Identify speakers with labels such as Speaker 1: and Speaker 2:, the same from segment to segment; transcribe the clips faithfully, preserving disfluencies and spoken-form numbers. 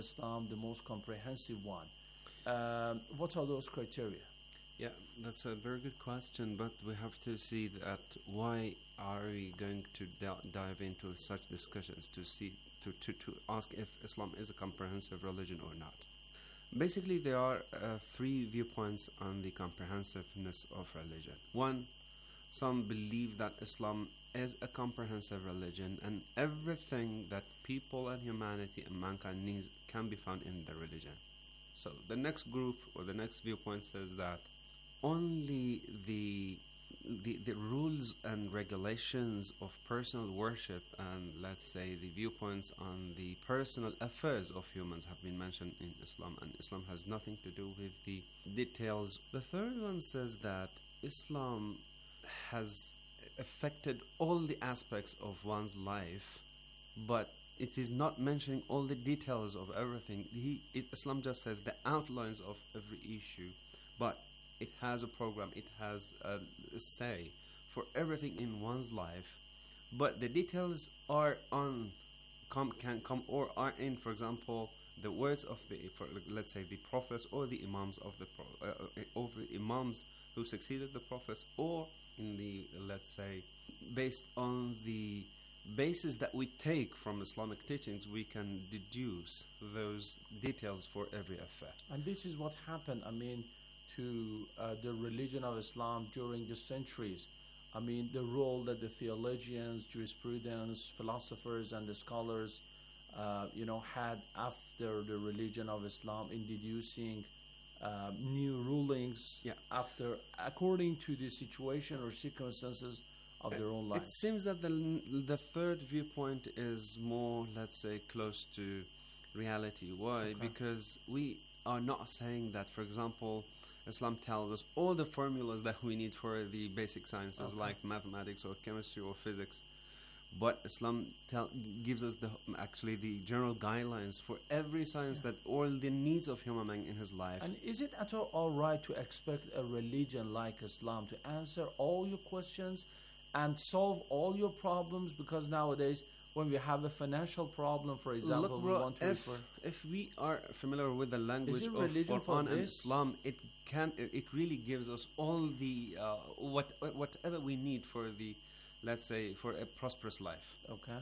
Speaker 1: Islam, the most comprehensive one. Um, what are those criteria?
Speaker 2: Yeah, that's a very good question, but we have to see that why are we going to d- dive into such discussions to see to, to, to ask if Islam is a comprehensive religion or not. Basically, there are uh, three viewpoints on the comprehensiveness of religion. One, some believe that Islam is a comprehensive religion and everything that people and humanity and mankind needs can be found in the religion. So the next group or the next viewpoint says that only the, the the rules and regulations of personal worship and, let's say, the viewpoints on the personal affairs of humans have been mentioned in Islam, and Islam has nothing to do with the details. The third one says that Islam has affected all the aspects of one's life, but it is not mentioning all the details of everything. He, it, Islam just says the outlines of every issue, but it has a program, it has a, a say for everything in one's life, but the details are on, come, can come or are in, for example, the words of the, for, let's say, the prophets or the imams of the pro, uh, of the imams who succeeded the prophets, or in the, let's say, based on the basis that we take from Islamic teachings, we can deduce those details for every affair.
Speaker 1: And this is what happened, I mean, to uh, the religion of Islam during the centuries. I mean, the role that the theologians, jurisprudence, philosophers, and the scholars, uh, you know, had after the religion of Islam in deducing uh, new rulings
Speaker 2: yeah.
Speaker 1: after, according to the situation or circumstances of their own lives.
Speaker 2: It seems that the the third viewpoint is more, let's say, close to reality. Why?
Speaker 1: Okay.
Speaker 2: Because we are not saying that, for example, Islam tells us all the formulas that we need for the basic sciences,
Speaker 1: okay.
Speaker 2: like mathematics or chemistry or physics. But Islam tell, gives us the actually the general guidelines for every science, yeah. that all the needs of human being in his life.
Speaker 1: And is it at all all right to expect a religion like Islam to answer all your questions and solve all your problems? Because nowadays, when we have a financial problem, for example,
Speaker 2: Look, bro,
Speaker 1: we want to
Speaker 2: if,
Speaker 1: refer.
Speaker 2: if we are familiar with the language of
Speaker 1: religion
Speaker 2: Quran and
Speaker 1: this?
Speaker 2: Islam, it can it really gives us all the uh, what whatever we need for the, let's say, for a prosperous life.
Speaker 1: Okay.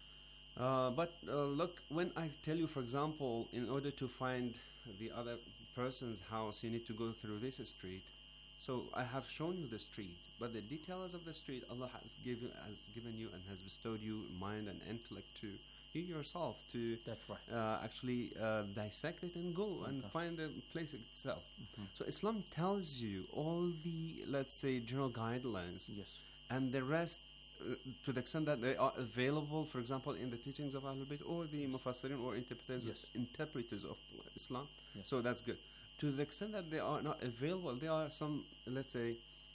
Speaker 2: Uh, but uh, look, when I tell you, for example, in order to find the other person's house, you need to go through this street. So I have shown you the street, but the details of the street, Allah has given has given you and has bestowed you mind and intellect to you yourself to
Speaker 1: That's right.
Speaker 2: uh, actually uh, dissect it and go and
Speaker 1: Okay.
Speaker 2: find the place itself.
Speaker 1: Mm-hmm.
Speaker 2: So Islam tells you all the, let's say, general guidelines,
Speaker 1: Yes.
Speaker 2: and the rest, uh, to the extent that they are available, for example, in the teachings of Ahlul Bayt or the Mufassirin or interpreters,
Speaker 1: Yes.
Speaker 2: interpreters of Islam.
Speaker 1: Yes.
Speaker 2: So that's good. To the extent that they are not available, there are some, let's say,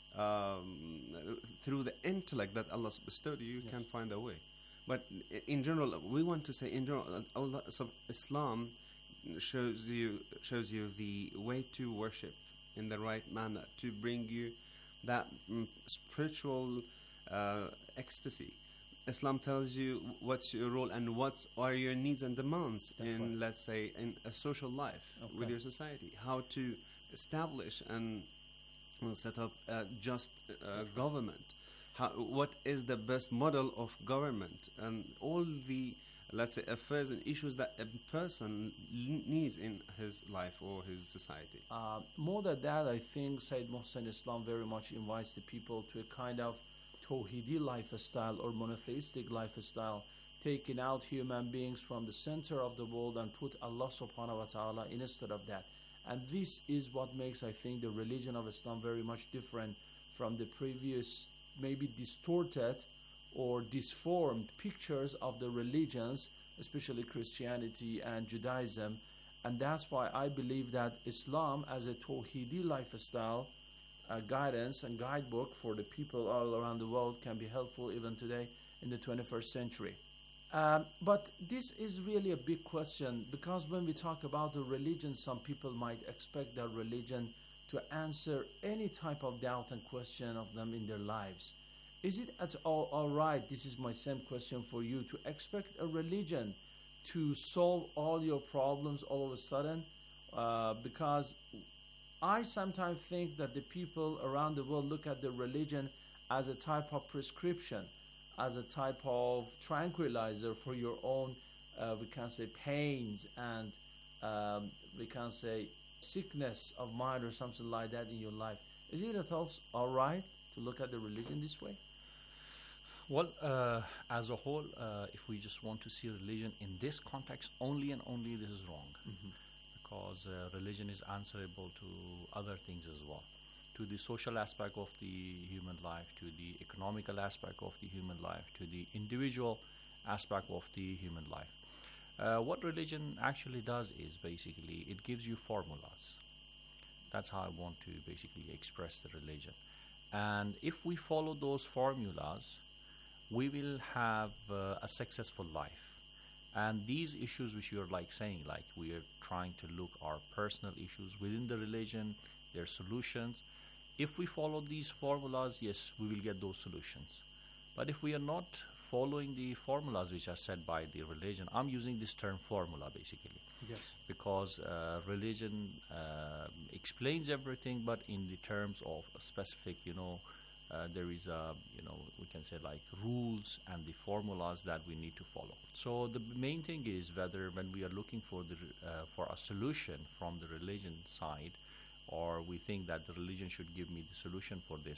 Speaker 2: um, through the intellect that Allah bestowed you, you
Speaker 1: Yes.
Speaker 2: can find a way. But i- in general, we want to say, in general, uh, Allah, so Islam shows you shows you the way to worship in the right manner, to bring you that mm, spiritual uh, ecstasy. Islam tells you what's your role and what are your needs and demands
Speaker 1: That's
Speaker 2: in,
Speaker 1: right.
Speaker 2: let's say, in a social life with
Speaker 1: Okay.
Speaker 2: your society. How to establish and uh, set up a just uh, government. How, what is the best model of government, and all the, let's say, affairs and issues that a person l- needs in his life or his society.
Speaker 1: Uh, more than that, I think Sayyid Mohsen Islam very much invites the people to a kind of Tawhidi lifestyle or monotheistic lifestyle, taking out human beings from the center of the world and put Allah subhanahu wa ta'ala instead of that. And this is what makes, I think, the religion of Islam very much different from the previous, maybe distorted or disformed pictures of the religions, especially Christianity and Judaism. And that's why I believe that Islam as a Tawhidi lifestyle uh, guidance and guidebook for the people all around the world can be helpful even today in the twenty-first century. Um, but this is really a big question, because when we talk about the religion, some people might expect that religion to answer any type of doubt and question of them in their lives. Is it at all all right, this is my same question for you, to expect a religion to solve all your problems all of a sudden, uh, because I sometimes think that the people around the world look at the religion as a type of prescription, as a type of tranquilizer for your own, uh, we can say, pains and um, we can say sickness of mind or something like that in your life. Is it at all all right to look at the religion this way?
Speaker 3: Well, uh, as a whole, uh, if we just want to see religion in this context only and only, this is wrong. Mm-hmm. Because uh, religion is answerable to other things as well, to the social aspect of the human life, to the economical aspect of the human life, to the individual aspect of the human life. Uh, what religion actually does is basically it gives you formulas. That's how I want to basically express the religion. And if we follow those formulas, we will have uh, a successful life. And these issues which you're like saying, like we are trying to look our personal issues within the religion, their solutions. If we follow these formulas, yes, we will get those solutions. But if we are not following the formulas which are set by the religion, I'm using this term formula basically.
Speaker 1: Yes.
Speaker 3: Because uh, religion uh, explains everything, but in the terms of a specific, you know, Uh, there is a, you know, we can say like rules and the formulas that we need to follow. So the main thing is whether when we are looking for the uh, for a solution from the religion side, or we think that the religion should give me the solution for this,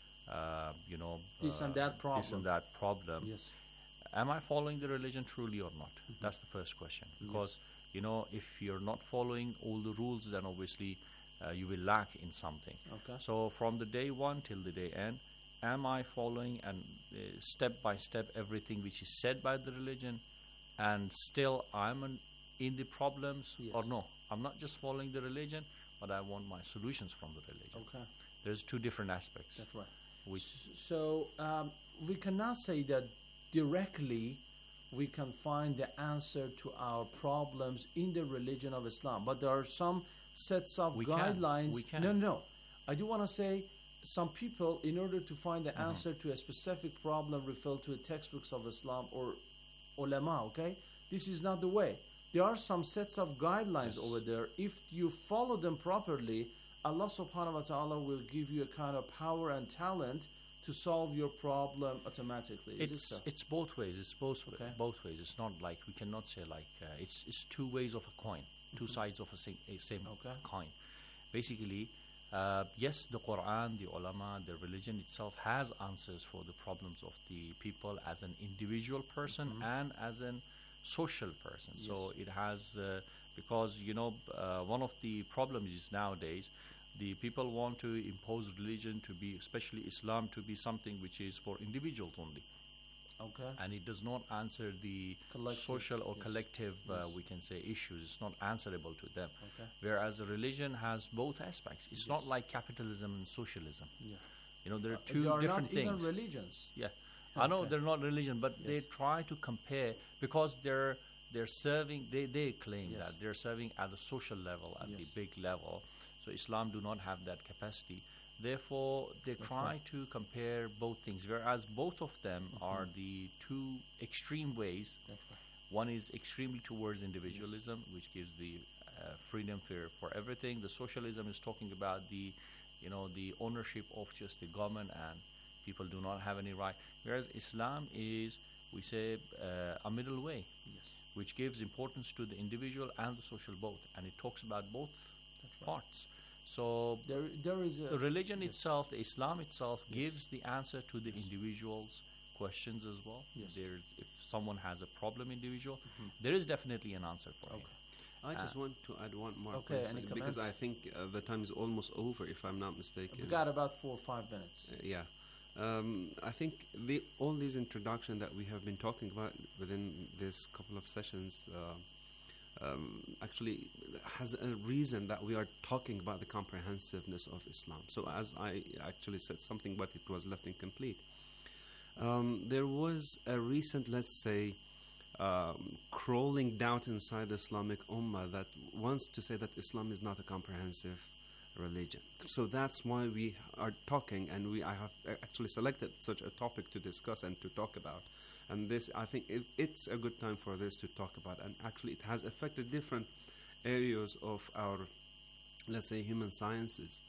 Speaker 3: uh, you know,
Speaker 1: this
Speaker 3: uh,
Speaker 1: and that problem.
Speaker 3: This and that problem.
Speaker 1: Yes.
Speaker 3: Am I following the religion truly or not? Mm-hmm. That's the first question. Because yes. you know, if you're not following all the rules, then obviously Uh, you will lack in something.
Speaker 1: Okay.
Speaker 3: So from the day one till the day end, am I following and uh, step by step everything which is said by the religion, and still I'm an, in the problems,
Speaker 1: yes.
Speaker 3: or no? I'm not just following the religion, but I want my solutions from the religion.
Speaker 1: Okay.
Speaker 3: There's two different aspects.
Speaker 1: That's right.
Speaker 3: Which
Speaker 1: so um, we cannot say that directly we can find the answer to our problems in the religion of Islam, but there are some sets of
Speaker 3: we
Speaker 1: guidelines.
Speaker 3: Can. We can.
Speaker 1: No, no. I do want to say some people, in order to find the
Speaker 3: mm-hmm.
Speaker 1: answer to a specific problem, refer to the textbooks of Islam or ulama, okay? This is not the way. There are some sets of guidelines
Speaker 3: yes.
Speaker 1: over there. If you follow them properly, Allah subhanahu wa ta'ala will give you a kind of power and talent to solve your problem automatically. Is
Speaker 3: it's
Speaker 1: it so?
Speaker 3: It's both ways. It's both
Speaker 1: okay.
Speaker 3: both ways. It's not like we cannot say like uh, it's it's two ways of a coin, two mm-hmm. sides of a same, a same
Speaker 1: okay.
Speaker 3: coin. Basically, uh, yes, the Quran, the ulama, the religion itself has answers for the problems of the people as an individual person mm-hmm. and as an social person.
Speaker 1: Yes.
Speaker 3: So it has uh, because you know uh, one of the problems is nowadays the people want to impose religion to be, especially Islam, to be something which is for individuals only.
Speaker 1: Okay.
Speaker 3: And it does not answer the
Speaker 1: collective,
Speaker 3: social or
Speaker 1: yes.
Speaker 3: collective, uh,
Speaker 1: yes.
Speaker 3: we can say, issues. It's not answerable to them.
Speaker 1: Okay.
Speaker 3: Whereas a religion has both aspects. It's
Speaker 1: yes.
Speaker 3: not like capitalism and socialism.
Speaker 1: Yeah.
Speaker 3: You know, there are
Speaker 1: uh,
Speaker 3: two
Speaker 1: they are
Speaker 3: different
Speaker 1: not
Speaker 3: things.
Speaker 1: Even religions.
Speaker 3: Yeah.
Speaker 1: Okay.
Speaker 3: I know they're not religion, but
Speaker 1: yes.
Speaker 3: they try to compare because they're they're serving. They they claim
Speaker 1: yes.
Speaker 3: that they're serving at the social level, at
Speaker 1: yes.
Speaker 3: the big level. So Islam do not have that capacity. Therefore, they
Speaker 1: That's
Speaker 3: try
Speaker 1: right.
Speaker 3: to compare both things, whereas both of them
Speaker 1: mm-hmm.
Speaker 3: are the two extreme ways.
Speaker 1: That's right.
Speaker 3: One is extremely towards individualism, yes. which gives the uh, freedom for, for everything. The socialism is talking about the, you know, the ownership of just the government, and people do not have any right. Whereas Islam is, we say, uh, a middle way,
Speaker 1: yes.
Speaker 3: which gives importance to the individual and the social both, and it talks about both
Speaker 1: right.
Speaker 3: parts. So
Speaker 1: there, there is
Speaker 3: the religion
Speaker 1: yes.
Speaker 3: itself, the Islam itself,
Speaker 1: yes.
Speaker 3: gives the answer to the
Speaker 1: yes.
Speaker 3: individual's questions as well.
Speaker 1: Yes.
Speaker 3: There's, if someone has a problem, individual,
Speaker 1: mm-hmm.
Speaker 3: there is definitely an answer for
Speaker 1: okay.
Speaker 3: him.
Speaker 2: I just uh, want to add one more
Speaker 1: okay,
Speaker 2: question because I think uh, the time is almost over, if I'm not mistaken.
Speaker 1: We've got about four or five minutes.
Speaker 2: Uh, yeah. Um, I think the, all these introduction that we have been talking about within this couple of sessions uh, um, actually has a reason that we are talking about the comprehensiveness of Islam. So as I actually said something, but it was left incomplete. Um, there was a recent, let's say, um, crawling doubt inside the Islamic Ummah that wants to say that Islam is not a comprehensive religion. So that's why we are talking, and we I have actually selected such a topic to discuss and to talk about, And this, I think, it, it's a good time for this to talk about. And actually, it has affected different areas of our, let's say, human sciences.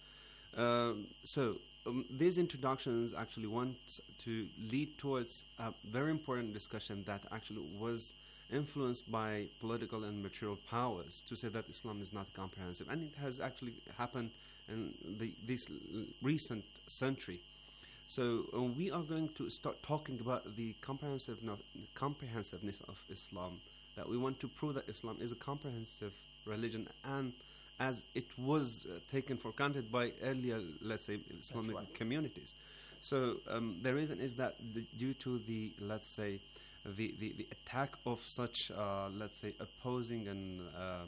Speaker 2: Um, so um, these introductions actually want to lead towards a very important discussion that actually was influenced by political and material powers to say that Islam is not comprehensive. And it has actually happened in the, this l- recent century. So uh, we are going to start talking about the comprehensiveness, comprehensiveness of Islam, that we want to prove that Islam is a comprehensive religion, and as it was uh, taken for granted by earlier, let's say, Islamic
Speaker 1: right.
Speaker 2: communities. So um, the reason is that the, due to the, let's say, the, the, the attack of such, uh, let's say, opposing and uh,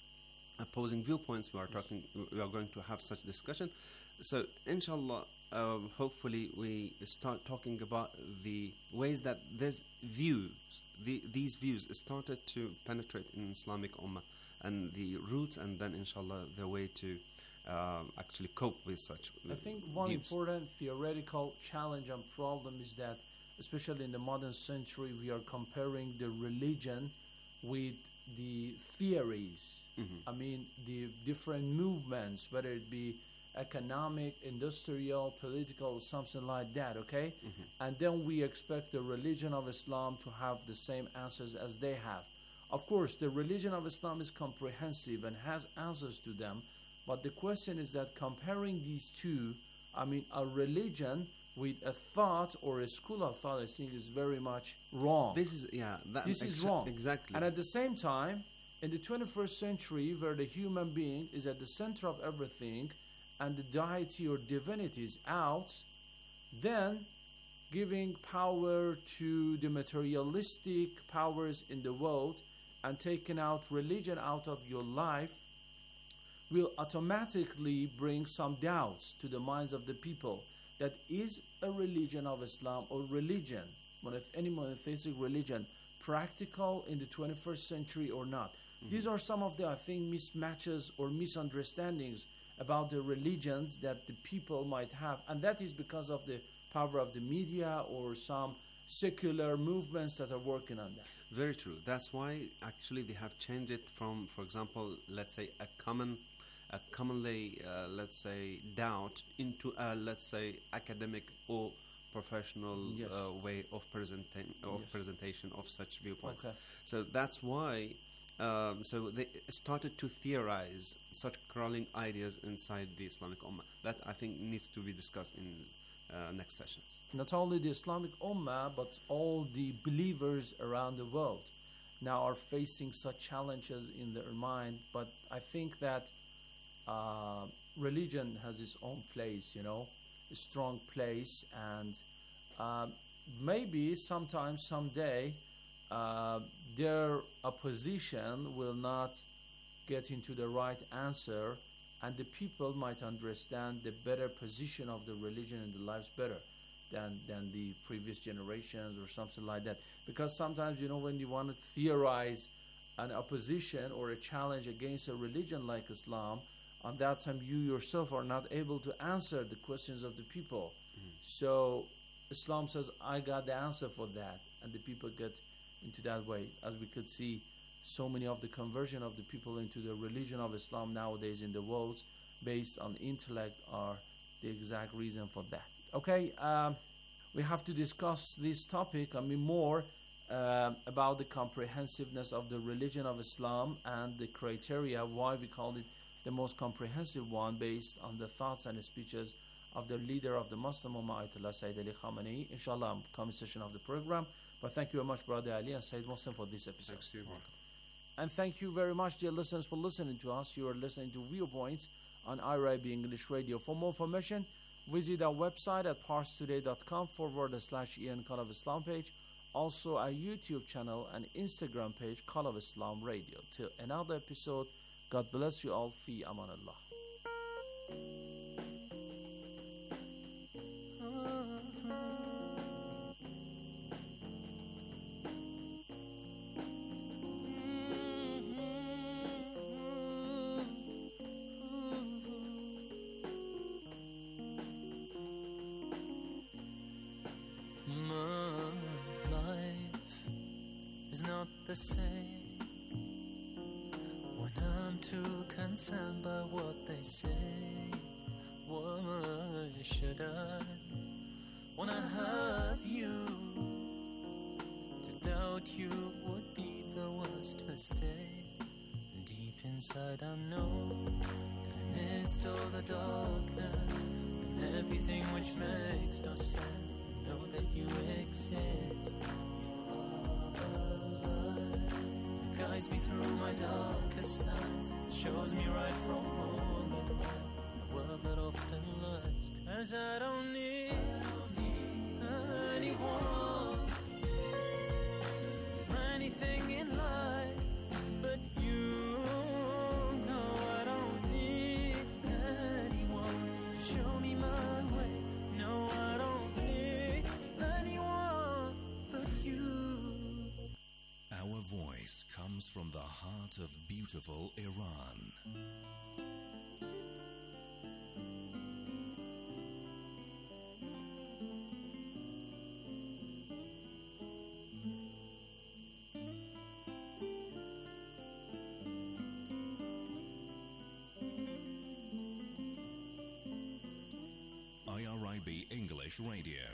Speaker 2: opposing viewpoints, we are
Speaker 1: Yes.
Speaker 2: talking, we are going to have such discussion. So, inshallah, um, hopefully we start talking about the ways that these views, the, these views started to penetrate in Islamic Ummah, and the roots, and then, inshallah, the way to uh, actually cope with such
Speaker 1: I think one
Speaker 2: views.
Speaker 1: important theoretical challenge and problem is that, especially in the modern century, we are comparing the religion with the theories.
Speaker 2: Mhm.
Speaker 1: I mean, the different movements, whether it be economic, industrial, political, something like that, okay?
Speaker 2: Mhm.
Speaker 1: And then we expect the religion of Islam to have the same answers as they have. Of course, the religion of Islam is comprehensive and has answers to them, but the question is that comparing these two, I mean, a religion with a thought or a school of thought, I think is very much wrong.
Speaker 2: This is, yeah, that
Speaker 1: This is
Speaker 2: exa-
Speaker 1: wrong.
Speaker 2: Exactly.
Speaker 1: And at the same time, in the twenty-first century, where the human being is at the center of everything and the deity or divinity is out, then giving power to the materialistic powers in the world and taking out religion out of your life will automatically bring some doubts to the minds of the people that is a religion of Islam or religion, monothe- any monotheistic religion, practical in the twenty-first century or not.
Speaker 2: Mhm.
Speaker 1: These are some of the, I think, mismatches or misunderstandings about the religions that the people might have. And that is because of the power of the media or some secular movements that are working on that.
Speaker 2: Very true. That's why actually they have changed it from, for example, let's say a common, a commonly, uh, let's say, doubt into a, let's say, academic or professional
Speaker 1: Yes.
Speaker 2: uh, way of presenting of
Speaker 1: Yes.
Speaker 2: presentation of such viewpoints.
Speaker 1: What's that?
Speaker 2: So that's why. Um, so they started to theorize such crawling ideas inside the Islamic Ummah. That I think needs to be discussed in uh, next sessions.
Speaker 1: Not only the Islamic Ummah, but all the believers around the world now are facing such challenges in their mind. But I think that uh, religion has its own place, you know, a strong place, and uh, maybe sometime, someday, uh, their opposition will not get into the right answer, and the people might understand the better position of the religion in the lives better than than the previous generations or something like that. Because sometimes, you know, when you want to theorize an opposition or a challenge against a religion like Islam, on that time you yourself are not able to answer the questions of the people.
Speaker 2: Mhm.
Speaker 1: So Islam says, I got the answer for that, and the people get into that way. As we could see, so many of the conversion of the people into the religion of Islam nowadays in the world based on intellect are the exact reason for that. Okay, um, we have to discuss this topic, I mean, more uh, about the comprehensiveness of the religion of Islam and the criteria why we call it the most comprehensive one based on the thoughts and speeches of the leader of the Muslim Ummah, Ayatollah Sayyid Ali Khamenei. Inshallah, coming session of the program. But thank you very much, Brother Ali and Sayyid Muslim, for this episode.
Speaker 2: Thanks to you, Mark.
Speaker 1: And thank you very much, dear listeners, for listening to us. You are listening to Viewpoints on I R I B English Radio. For more information, visit our website at parstoday.com forward slash Ian Call of Islam page. Also, our YouTube channel and Instagram page, Call of Islam Radio. Till another episode, God bless you all. Fi amanallah.
Speaker 4: My life the same. When I'm too concerned by what they say, why should I, when I have you, to doubt you would be the worst mistake. Deep inside I know that amidst all the darkness and everything which makes no sense, I know that you exist. You are the light that guides me through my darkest nights, shows me right from wrong at night, a world that often lies. 'Cause I don't need, I don't need anyone or anything in life but you. No, I don't need anyone to show me my way. No, I don't need anyone but you.
Speaker 5: Our voice comes from the heart of beautiful Iran. I R I B English Radio.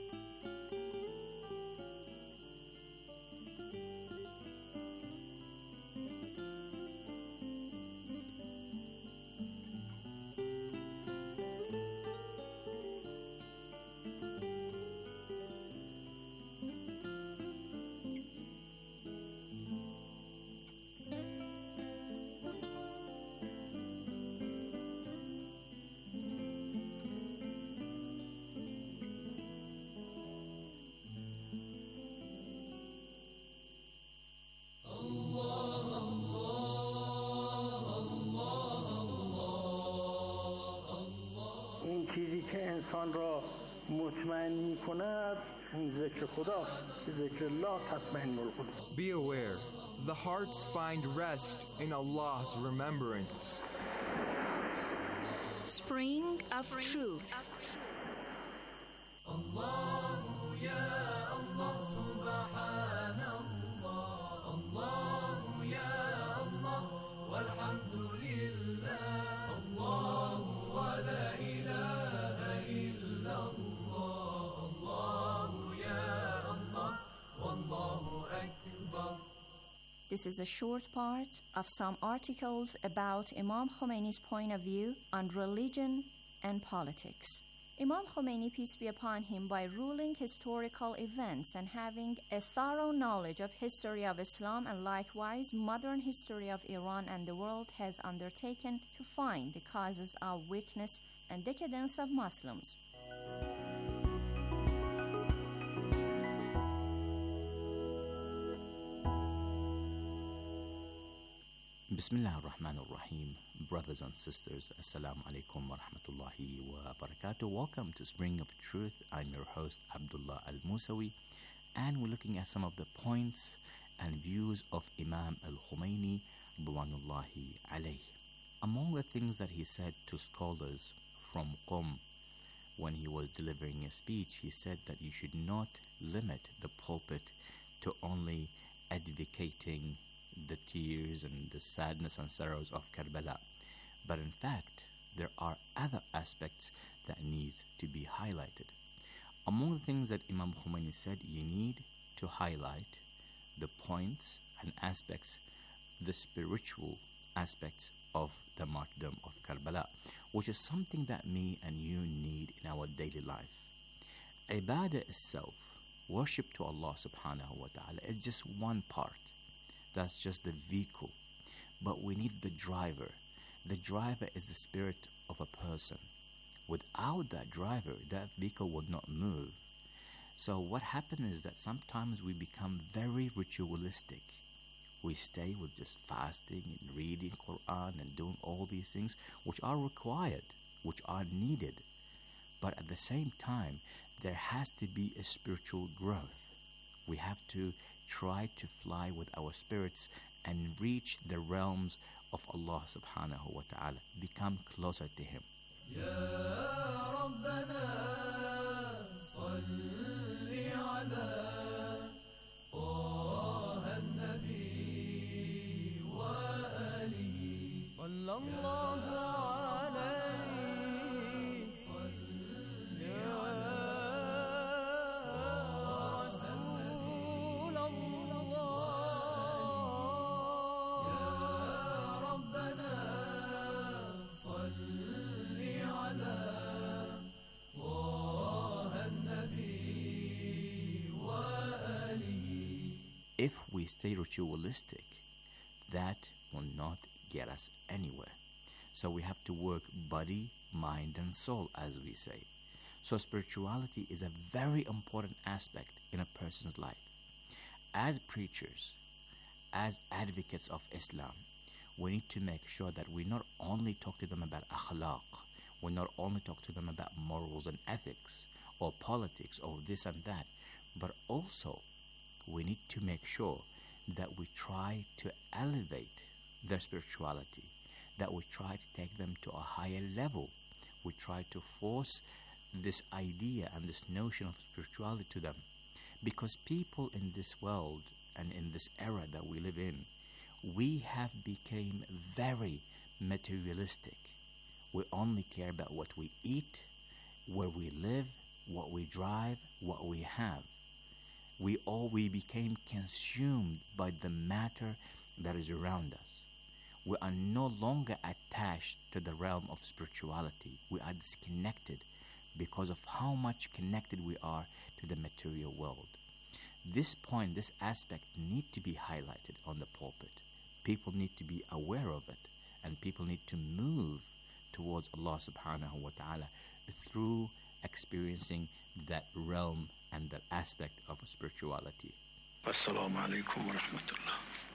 Speaker 6: چیزی که انسان را مطمئن می‌کند این ذکر خداست که ذکر الله تطمئن القلوب.
Speaker 7: Be aware, the hearts find rest in Allah's remembrance.
Speaker 8: Spring of Truth. This is a short part of some articles about Imam Khomeini's point of view on religion and politics. Imam Khomeini, peace be upon him, by ruling historical events and having a thorough knowledge of history of Islam and likewise modern history of Iran and the world, has undertaken to find the causes of weakness and decadence of Muslims.
Speaker 9: Bismillah ar-Rahman ar-Rahim. Brothers and sisters, Assalamu alaikum wa rahmatullahi wa barakatuh. Welcome to Spring of Truth. I'm your host, Abdullah al-Musawi, and we're looking at some of the points and views of Imam al-Khomeini, Ridwanullahi alayh. Among the things that he said to scholars from Qom when he was delivering a speech, he said that you should not limit the pulpit to only advocating the tears and the sadness and sorrows of Karbala. But in fact, there are other aspects that need to be highlighted. Among the things that Imam Khomeini said, you need to highlight the points and aspects, the spiritual aspects of the martyrdom of Karbala, which is something that me and you need in our daily life. Ibadah itself, worship to Allah subhanahu wa ta'ala, is just one part. That's just the vehicle. But we need the driver. The driver is the spirit of a person. Without that driver, that vehicle would not move. So what happens is that sometimes we become very ritualistic. We stay with just fasting and reading Quran and doing all these things which are required, which are needed. But at the same time, there has to be a spiritual growth. We have to try to fly with our spirits and reach the realms of Allah subhanahu wa ta'ala, become closer to Him.
Speaker 10: Ya Rabbana salli ala Taha an-Nabi صلى الله عليه يا رسول الله يا ربنا صل على طه النبي وآله.
Speaker 9: If we stay ritualistic, that will not get us anywhere. So we have to work body, mind, and soul, as we say. So spirituality is a very important aspect in a person's life. As preachers, as advocates of Islam, we need to make sure that we not only talk to them about akhlaq, we not only talk to them about morals and ethics, or politics, or this and that, but also we need to make sure that we try to elevate their spirituality, that we try to take them to a higher level. We try to force this idea and this notion of spirituality to them. Because people in this world and in this era that we live in, we have become very materialistic. We only care about what we eat, where we live, what we drive, what we have. We all we became consumed by the matter that is around us. We are no longer attached to the realm of spirituality. We are disconnected because of how much connected we are to the material world. This point, this aspect need to be highlighted on the pulpit. People need to be aware of it, and people need to move towards Allah subhanahu wa ta'ala through experiencing that realm and that aspect of spirituality.
Speaker 6: Assalamu alaikum wa rahmatullah.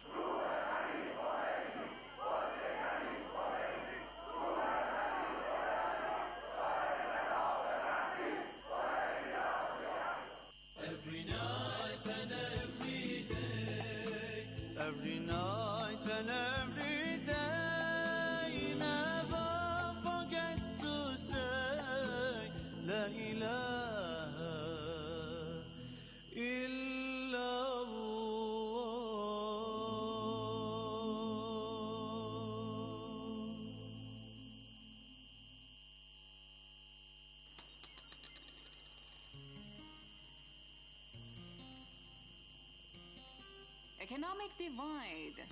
Speaker 10: Every night and every day, every night and every day, never forget to say La ilaha illallah.
Speaker 11: Economic divide.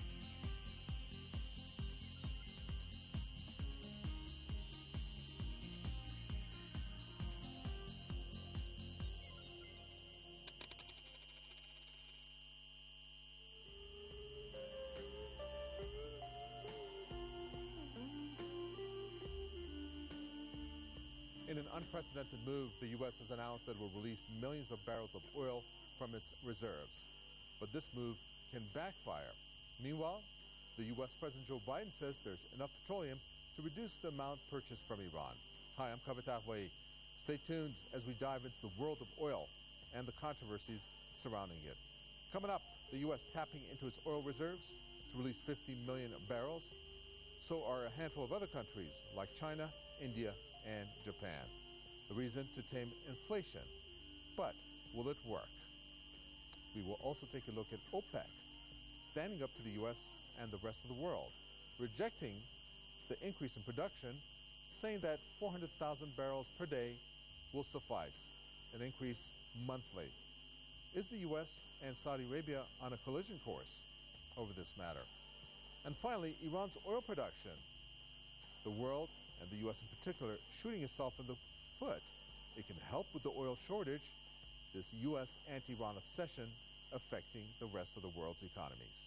Speaker 12: In an unprecedented move, the U S has announced that it will release millions of barrels of oil from its reserves. But this move can backfire. Meanwhile, the U S President Joe Biden says there's enough petroleum to reduce the amount purchased from Iran. Hi, I'm Kavitah Wai. Stay tuned as we dive into the world of oil and the controversies surrounding it. Coming up, the U S tapping into its oil reserves to release fifty million barrels. So are a handful of other countries like China, India, and Japan. The reason to tame inflation. But will it work? We will also take a look at OPEC, standing up to the U S and the rest of the world, rejecting the increase in production, saying that four hundred thousand barrels per day will suffice, an increase monthly. Is the U S and Saudi Arabia on a collision course over this matter? And finally, Iran's oil production. The world, and the U S in particular, shooting itself in the foot. It can help with the oil shortage, this U S anti-Iran obsession affecting the rest of the world's economies.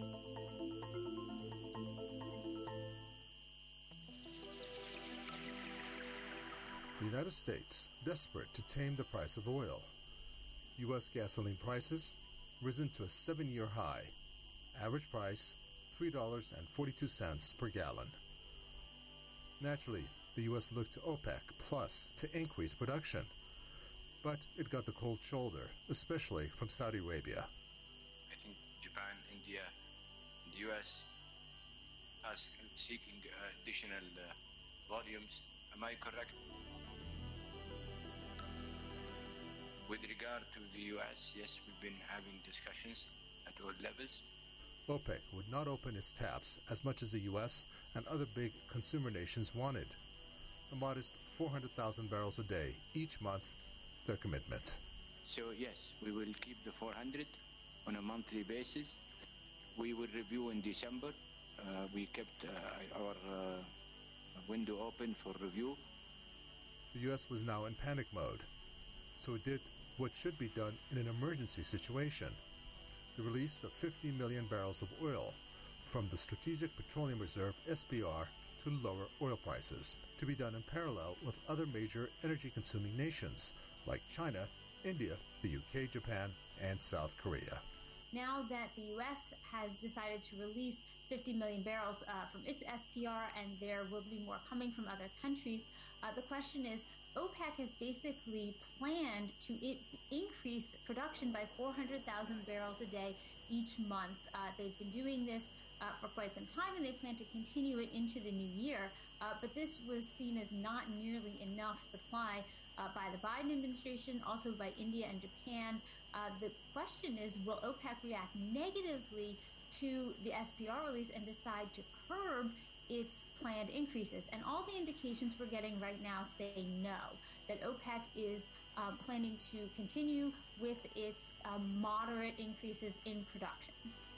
Speaker 13: The United States, desperate to tame the price of oil. U S gasoline prices risen to a seven-year high. Average price, three dollars and forty-two cents per gallon. Naturally, the U S looked to OPEC Plus to increase production. But it got the cold shoulder, especially from Saudi Arabia.
Speaker 14: I think Japan, India, the U S are seeking uh, additional uh, volumes. Am I correct? With regard to the U S, yes, we've been having discussions at all levels.
Speaker 13: OPEC would not open its taps as much as the U S and other big consumer nations wanted. A modest four hundred thousand barrels a day each month, their commitment.
Speaker 14: So yes, we will keep the four hundred on a monthly basis. We will review in December. Uh, we kept uh, our uh, window open for review.
Speaker 13: The U S was now in panic mode, so it did what should be done in an emergency situation: the release of fifty million barrels of oil from the Strategic Petroleum Reserve S P R to lower oil prices, to be done in parallel with other major energy-consuming nations like China, India, the U K, Japan, and South Korea.
Speaker 15: Now that the U S has decided to release fifty million barrels uh, from its S P R, and there will be more coming from other countries, uh, the question is, OPEC has basically planned to it increase production by four hundred thousand barrels a day each month. Uh, they've been doing this uh, for quite some time, and they plan to continue it into the new year. Uh, but this was seen as not nearly enough supply uh, by the Biden administration, also by India and Japan. Uh, the question is, will OPEC react negatively to the S P R release and decide to curb its planned increases? And all the indications we're getting right now say no, that OPEC is um, planning to continue with its um, moderate increases in production.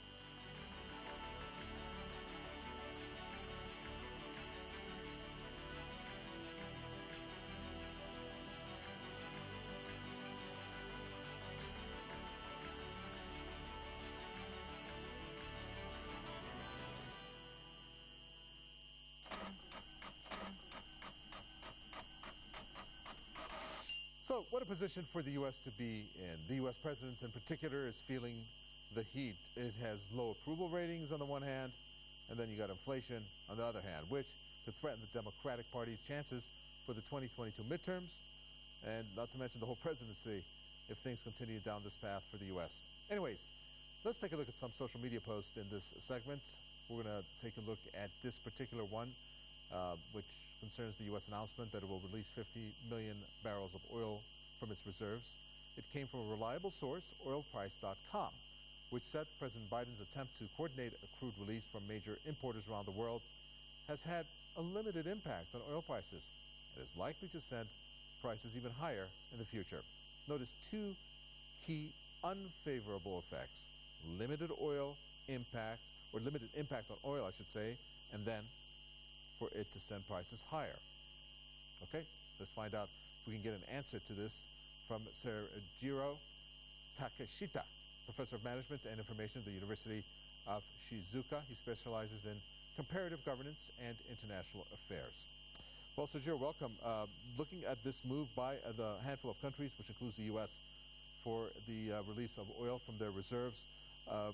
Speaker 12: So, what a position for the U S to be in. The U S president in particular is feeling the heat. It has low approval ratings on the one hand, and then you got inflation on the other hand, which could threaten the Democratic Party's chances for the twenty twenty-two midterms, and not to mention the whole presidency if things continue down this path for the U S. Anyways, let's take a look at some social media posts in this segment. We're going to take a look at this particular one, uh, which concerns the U S announcement that it will release fifty million barrels of oil from its reserves. It came from a reliable source, oil price dot com, which said President Biden's attempt to coordinate a crude release from major importers around the world has had a limited impact on oil prices and is likely to send prices even higher in the future. Notice two key unfavorable effects: limited oil impact, or limited impact on oil, I should say, and then for it to send prices higher. Okay, let's find out if we can get an answer to this from Sergio Takeshita, Professor of Management and Information at the University of Shizuoka. He specializes in comparative governance and international affairs. Well, Sergio, welcome. Uh, looking at this move by uh, the handful of countries, which includes the U S, for the uh, release of oil from their reserves, uh,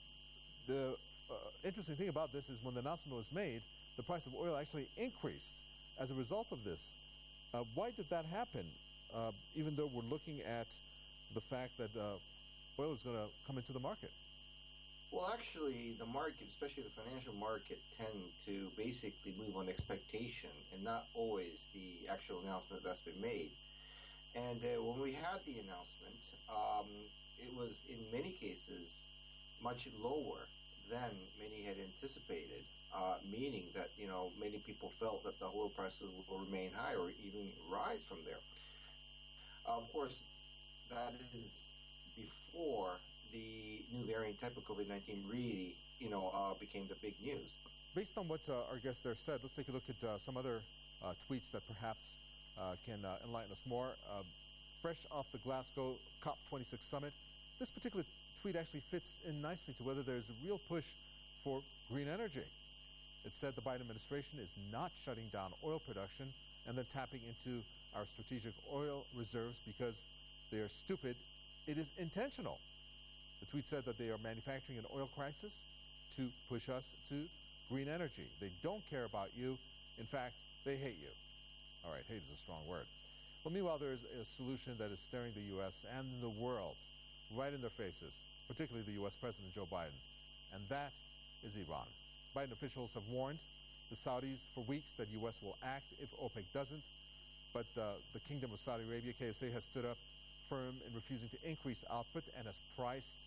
Speaker 12: the uh, interesting thing about this is when the announcement was made, the price of oil actually increased as a result of this. Uh, why did that happen, uh, even though we're looking at the fact that uh, oil is going to come into the market?
Speaker 16: Well, actually, the market, especially the financial market, tend to basically move on expectation and not always the actual announcement that's been made. And uh, when we had the announcement, um, it was in many cases much lower than many had anticipated, uh, meaning that, you know, many people felt that the oil prices will remain high or even rise from there. Uh, of course, that is before the new variant type of COVID nineteen really, you know, uh, became the big news.
Speaker 12: Based on what uh, our guest there said, let's take a look at uh, some other uh, tweets that perhaps uh, can uh, enlighten us more. Uh, fresh off the Glasgow COP twenty-six summit, this particular tweet actually fits in nicely to whether there's a real push for green energy. It said the Biden administration is not shutting down oil production and then tapping into our strategic oil reserves because they are stupid. It is intentional. The tweet said that they are manufacturing an oil crisis to push us to green energy. They don't care about you. In fact, they hate you. All right, hate is a strong word. Well, meanwhile, there's a solution that is staring the U S and the world right in their faces, particularly the U S President Joe Biden, and that is Iran. Biden officials have warned the Saudis for weeks that U S will act if OPEC doesn't, but uh, the Kingdom of Saudi Arabia, K S A, has stood up firm in refusing to increase output and has priced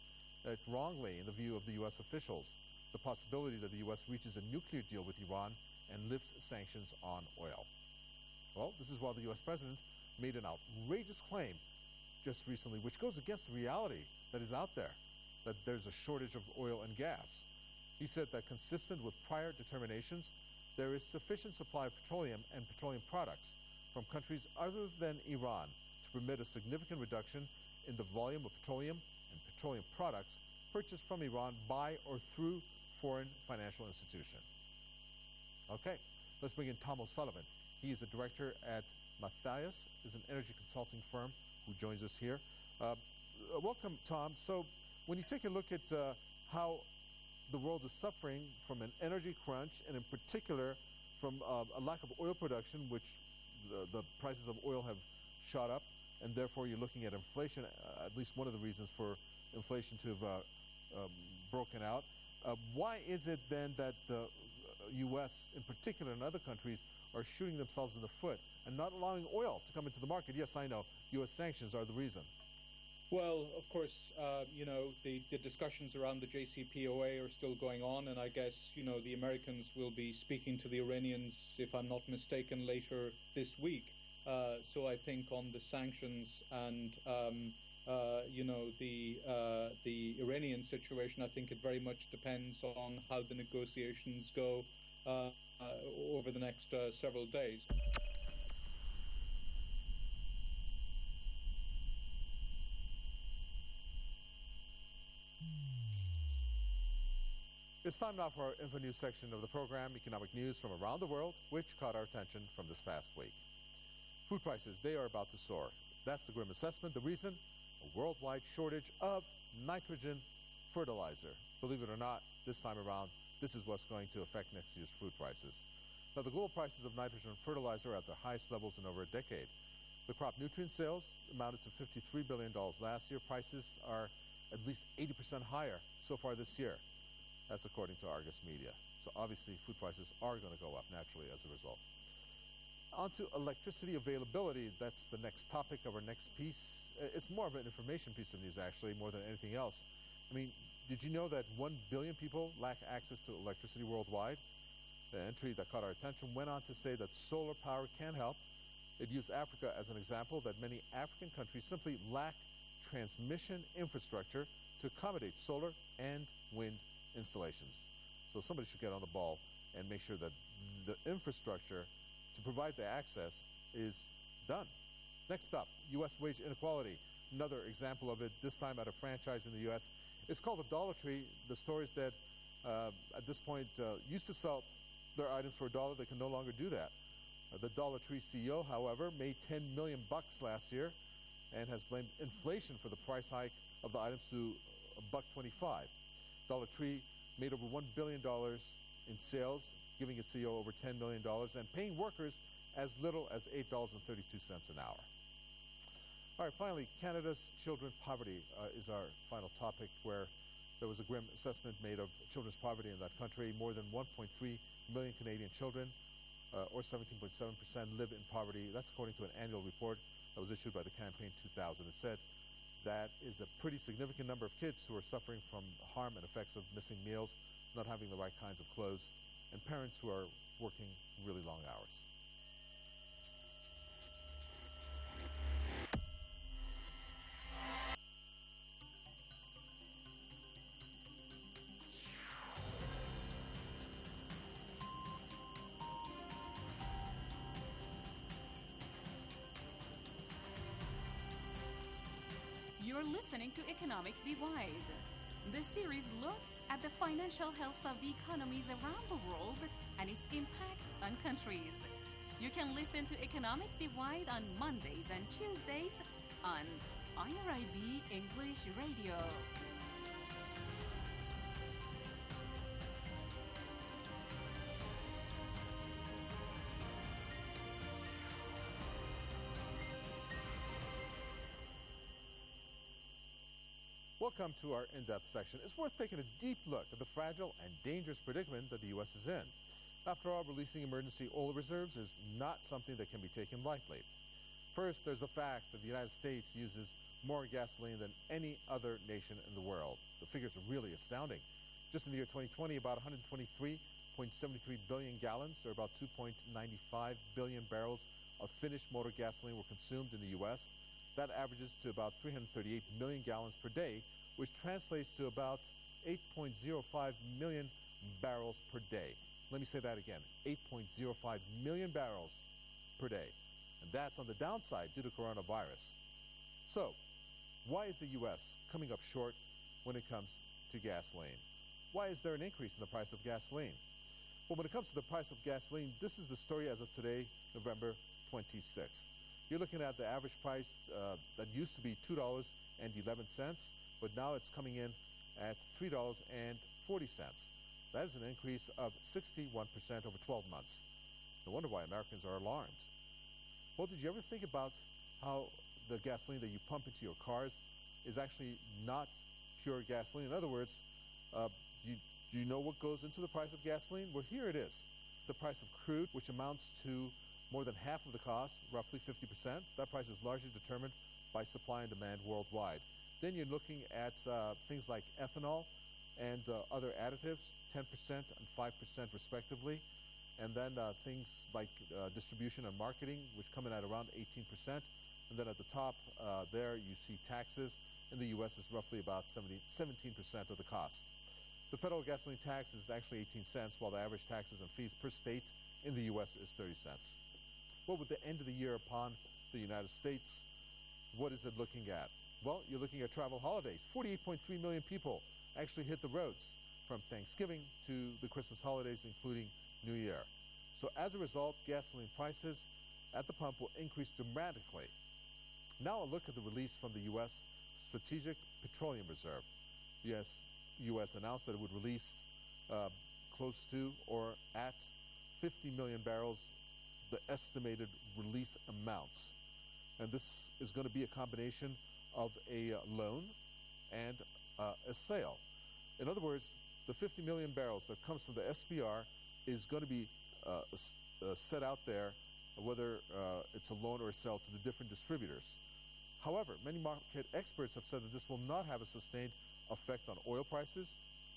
Speaker 12: it wrongly in the view of the U S officials, the possibility that the U S reaches a nuclear deal with Iran and lifts sanctions on oil. Well, this is while the U S president made an outrageous claim just recently, which goes against the reality that is out there, that there's a shortage of oil and gas. He said that consistent with prior determinations, there is sufficient supply of petroleum and petroleum products from countries other than Iran to permit a significant reduction in the volume of petroleum and petroleum products purchased from Iran by or through foreign financial institutions. Okay, let's bring in Tom O'Sullivan. He is a director at Matthias, is an energy consulting firm who joins us here. Uh, welcome, Tom. So when you take a look at uh, how the world is suffering from an energy crunch, and in particular from uh, a lack of oil production, which the, the prices of oil have shot up, and therefore you're looking at inflation, uh, at least one of the reasons for inflation to have uh, um, broken out. Uh, why is it then that the U S in particular and other countries are shooting themselves in the foot and not allowing oil to come into the market? Yes, I know, U S sanctions are the reason.
Speaker 17: Well, of course, uh, you know, the, the discussions around the J C P O A are still going on, and I guess, you know, the Americans will be speaking to the Iranians, if I'm not mistaken, later this week. Uh, so I think on the sanctions and, um, uh, you know, the, uh, the Iranian situation, I think it very much depends on how the negotiations go uh, uh, over the next uh, several days.
Speaker 12: It's time now for our Info News section of the program, economic news from around the world, which caught our attention from this past week. Food prices, they are about to soar. That's the grim assessment. The reason? A worldwide shortage of nitrogen fertilizer. Believe it or not, this time around, this is what's going to affect next year's food prices. Now, the global prices of nitrogen fertilizer are at their highest levels in over a decade. The crop nutrient sales amounted to fifty-three billion dollars last year. Prices are at least eighty percent higher so far this year. That's according to Argus Media. So obviously food prices are going to go up naturally as a result. On to electricity availability. That's the next topic of our next piece. It's more of an information piece of news, actually, more than anything else. I mean, did you know that one billion people lack access to electricity worldwide? The entry that caught our attention went on to say that solar power can help. It used Africa as an example, that many African countries simply lack transmission infrastructure to accommodate solar and wind installations. So somebody should get on the ball and make sure that the infrastructure to provide the access is done. Next up, U S wage inequality. Another example of it, this time at a franchise in the U S. It's called the Dollar Tree. The store is that uh, at this point uh, used to sell their items for a dollar. They can no longer do that. Uh, the Dollar Tree C E O, however, made ten million bucks last year and has blamed inflation for the price hike of the items to a buck twenty-five. Dollar Tree made over one billion dollars in sales, giving its C E O over ten million dollars and paying workers as little as eight dollars and thirty-two cents an hour. All right, finally, Canada's children poverty uh, is our final topic, where there was a grim assessment made of children's poverty in that country. More than one point three million Canadian children, uh, or seventeen point seven percent, live in poverty. That's according to an annual report that was issued by the Campaign two thousand. It said that is a pretty significant number of kids who are suffering from harm and effects of missing meals, not having the right kinds of clothes, and parents who are working really long hours.
Speaker 11: You're listening to Economic Divide. This series looks at the financial health of the economies around the world and its impact on countries. You can listen to Economic Divide on Mondays and Tuesdays on I R I B English Radio.
Speaker 12: Welcome to our in-depth section. It's worth taking a deep look at the fragile and dangerous predicament that the U S is in. After all, releasing emergency oil reserves is not something that can be taken lightly. First, there's the fact that the United States uses more gasoline than any other nation in the world. The figures are really astounding. Just in the year twenty twenty, about one hundred twenty-three point seven three billion gallons, or about two point nine five billion barrels of finished motor gasoline were consumed in the U S. That averages to about three hundred thirty-eight million gallons per day, which translates to about eight point zero five million barrels per day. Let me say that again, eight point zero five million barrels per day. And that's on the downside due to coronavirus. So, why is the U S coming up short when it comes to gasoline? Why is there an increase in the price of gasoline? Well, when it comes to the price of gasoline, this is the story as of today, November twenty-sixth. You're looking at the average price uh, that used to be two dollars and eleven cents, but now it's coming in at three dollars and forty cents. That is an increase of sixty-one percent over twelve months. No wonder why Americans are alarmed. Well, did you ever think about how the gasoline that you pump into your cars is actually not pure gasoline? In other words, uh, do, you, do you know what goes into the price of gasoline? Well, here it is. The price of crude, which amounts to more than half of the cost, roughly fifty percent. That price is largely determined by supply and demand worldwide. Then you're looking at uh, things like ethanol and uh, other additives, ten percent and five percent respectively. And then uh, things like uh, distribution and marketing, which come in at around eighteen percent. And then at the top uh, there, you see taxes. In the U S, it's roughly about seventeen percent of the cost. The federal gasoline tax is actually eighteen cents, while the average taxes and fees per state in the U S is thirty cents. Well, with the end of the year upon the United States, what is it looking at? Well, you're looking at travel holidays. forty-eight point three million people actually hit the roads from Thanksgiving to the Christmas holidays, including New Year. So as a result, gasoline prices at the pump will increase dramatically. Now a look at the release from the U S Strategic Petroleum Reserve. Yes, U S announced that it would release uh, close to or at fifty million barrels, the estimated release amount. And this is going to be a combination of a uh, loan and uh, a sale. In other words, the fifty million barrels that comes from the S P R is going to be uh, uh, set out there, whether uh, it's a loan or a sale, to the different distributors. However, many market experts have said that this will not have a sustained effect on oil prices.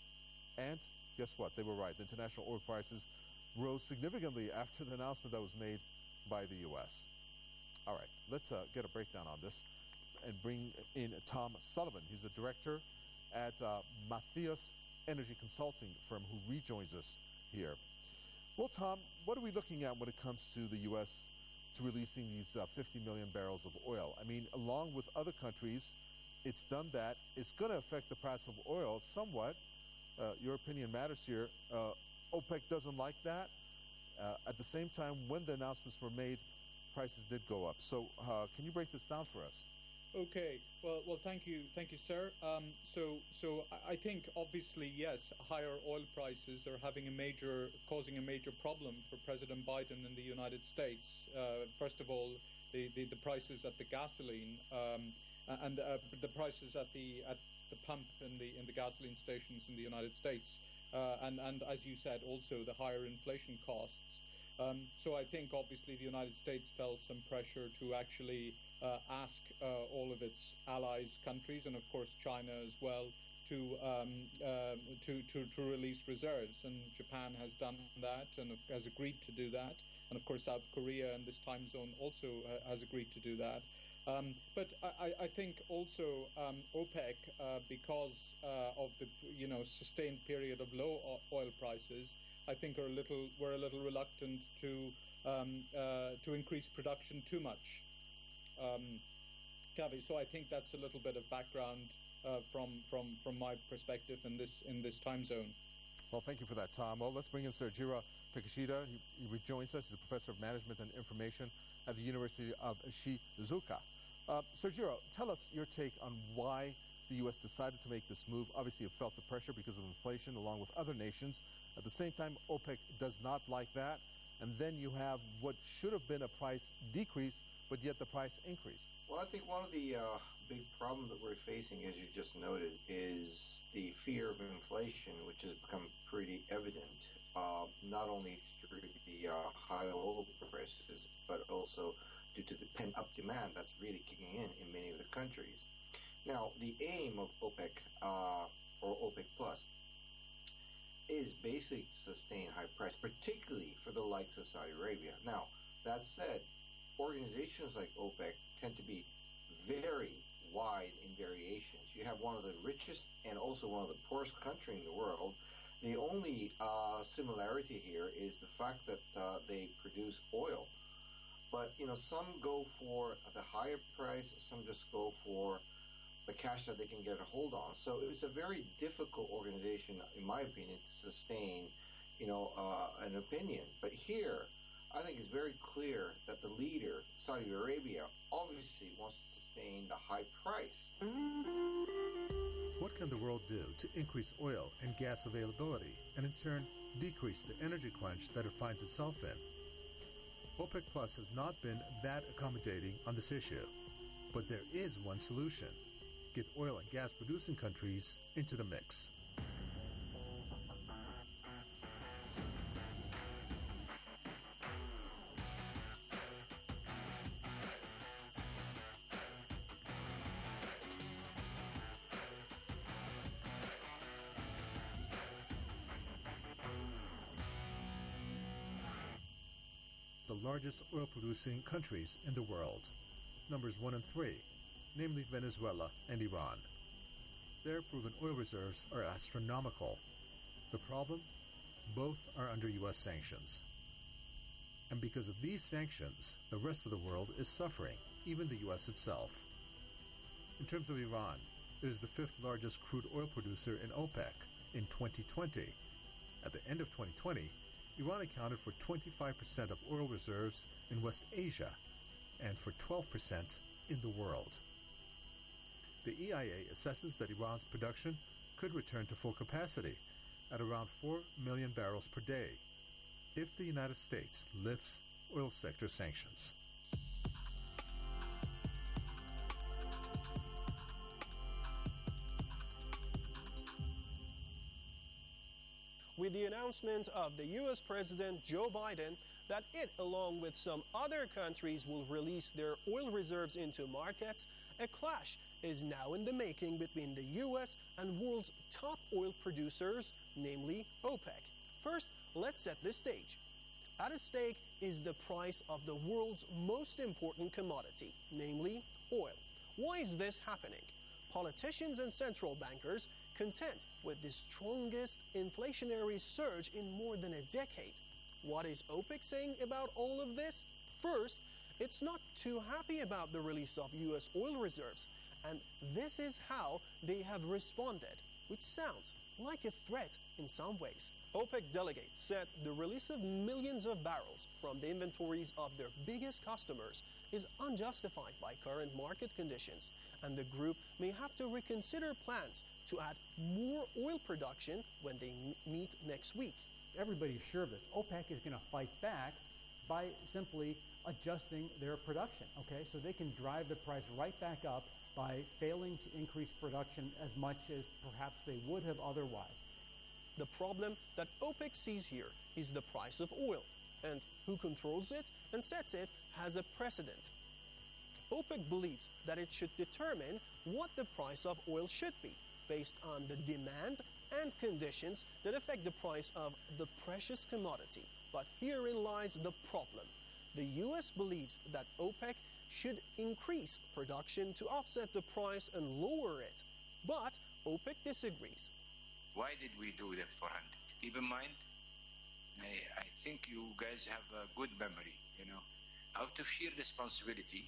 Speaker 12: And guess what? They were right. The international oil prices rose significantly after the announcement that was made by the U S. All right, let's uh, get a breakdown on this and bring in Tom Sullivan. He's a director at uh, Matthias Energy Consulting firm who rejoins us here. Well, Tom, what are we looking at when it comes to the U S to releasing these uh, fifty million barrels of oil? I mean, along with other countries, it's done that. It's going to affect the price of oil somewhat. Uh, your opinion matters here. Uh, OPEC doesn't like that. Uh, at the same time, when the announcements were made, prices did go up. So uh, can you break this down for us?
Speaker 17: Okay. Well, well, thank you, thank you, sir. Um, so, so I think obviously, yes, higher oil prices are having a major, causing a major problem for President Biden in the United States. Uh, first of all, the, the, the prices at the gasoline um, and uh, the prices at the at the pump in the in the gasoline stations in the United States, uh, and and as you said, also the higher inflation costs. Um, so I think obviously the United States felt some pressure to actually uh, ask uh, all of its allies countries, and of course China as well, to, um, uh, to to to release reserves. And Japan has done that and has agreed to do that. And of course South Korea in this time zone also uh, has agreed to do that. Um, but I, I think also um, OPEC, uh, because uh, of the you know sustained period of low oil prices, I think are a little were a little reluctant to um, uh, to increase production too much. Um, Kavi, so I think that's a little bit of background uh, from from from my perspective in this in this time zone.
Speaker 12: Well, thank you for that, Tom. Well, let's bring in Sergio Takeshita. He, he rejoins us. He's a professor of management and information at the University of Shizuoka. Uh, Sergio, tell us your take on why the U S decided to make this move. Obviously, it felt the pressure because of inflation along with other nations. At the same time, OPEC does not like that. And then you have what should have been a price decrease, but yet the price increased.
Speaker 16: Well, I think one of the uh, big problems that we're facing, as you just noted, is the fear of inflation, which has become pretty evident, uh, not only through the uh, high oil prices, but also due to the pent-up demand that's really kicking in in many of the countries. Now, the aim of OPEC uh, or OPEC Plus is basically to sustain high price, particularly for the likes of Saudi Arabia. Now, that said, organizations like OPEC tend to be very wide in variations. You have one of the richest and also one of the poorest country in the world. The only uh, similarity here is the fact that uh, they produce oil. But, you know, some go for the higher price, some just go for the cash that they can get a hold on. So it's a very difficult organization, in my opinion, to sustain, you know, uh, an opinion. But here, I think it's very clear that the leader, Saudi Arabia, obviously wants to sustain the high price.
Speaker 13: What can the world do to increase oil and gas availability and in turn decrease the energy crunch that it finds itself in? OPEC Plus has not been that accommodating on this issue, but there is one solution: get oil and gas producing countries into the mix. The largest oil-producing countries in the world, numbers one and three, namely Venezuela and Iran. Their proven oil reserves are astronomical. The problem? Both are under U S sanctions. And because of these sanctions, the rest of the world is suffering, even the U S itself. In terms of Iran, it is the fifth largest crude oil producer in OPEC in twenty twenty. At the end of twenty twenty, Iran accounted for twenty-five percent of oil reserves in West Asia and for twelve percent in the world. The E I A assesses that Iran's production could return to full capacity at around four million barrels per day if the United States lifts oil sector sanctions.
Speaker 18: With the announcement of the U S President Joe Biden that it, along with some other countries, will release their oil reserves into markets, a clash is now in the making between the U S and world's top oil producers, namely OPEC. First, let's set the stage. At stake is the price of the world's most important commodity, namely oil. Why is this happening? Politicians and central bankers content with the strongest inflationary surge in more than a decade. What is OPEC saying about all of this? First, it's not too happy about the release of U S oil reserves, and this is how they have responded, which sounds like a threat in some ways. OPEC delegates said the release of millions of barrels from the inventories of their biggest customers is unjustified by current market conditions, and the group may have to reconsider plans to add more oil production when they m- meet next week.
Speaker 19: Everybody's sure of this. OPEC is going to fight back by simply adjusting their production, okay? So they can drive the price right back up by failing to increase production as much as perhaps they would have otherwise.
Speaker 18: The problem that OPEC sees here is the price of oil, and who controls it and sets it has a precedent. OPEC believes that it should determine what the price of oil should be, based on the demand and conditions that affect the price of the precious commodity. But herein lies the problem. The U S believes that OPEC should increase production to offset the price and lower it. But OPEC disagrees.
Speaker 14: Why did we do the four hundred? Keep in mind, I, I think you guys have a good memory, you know. Out of sheer responsibility,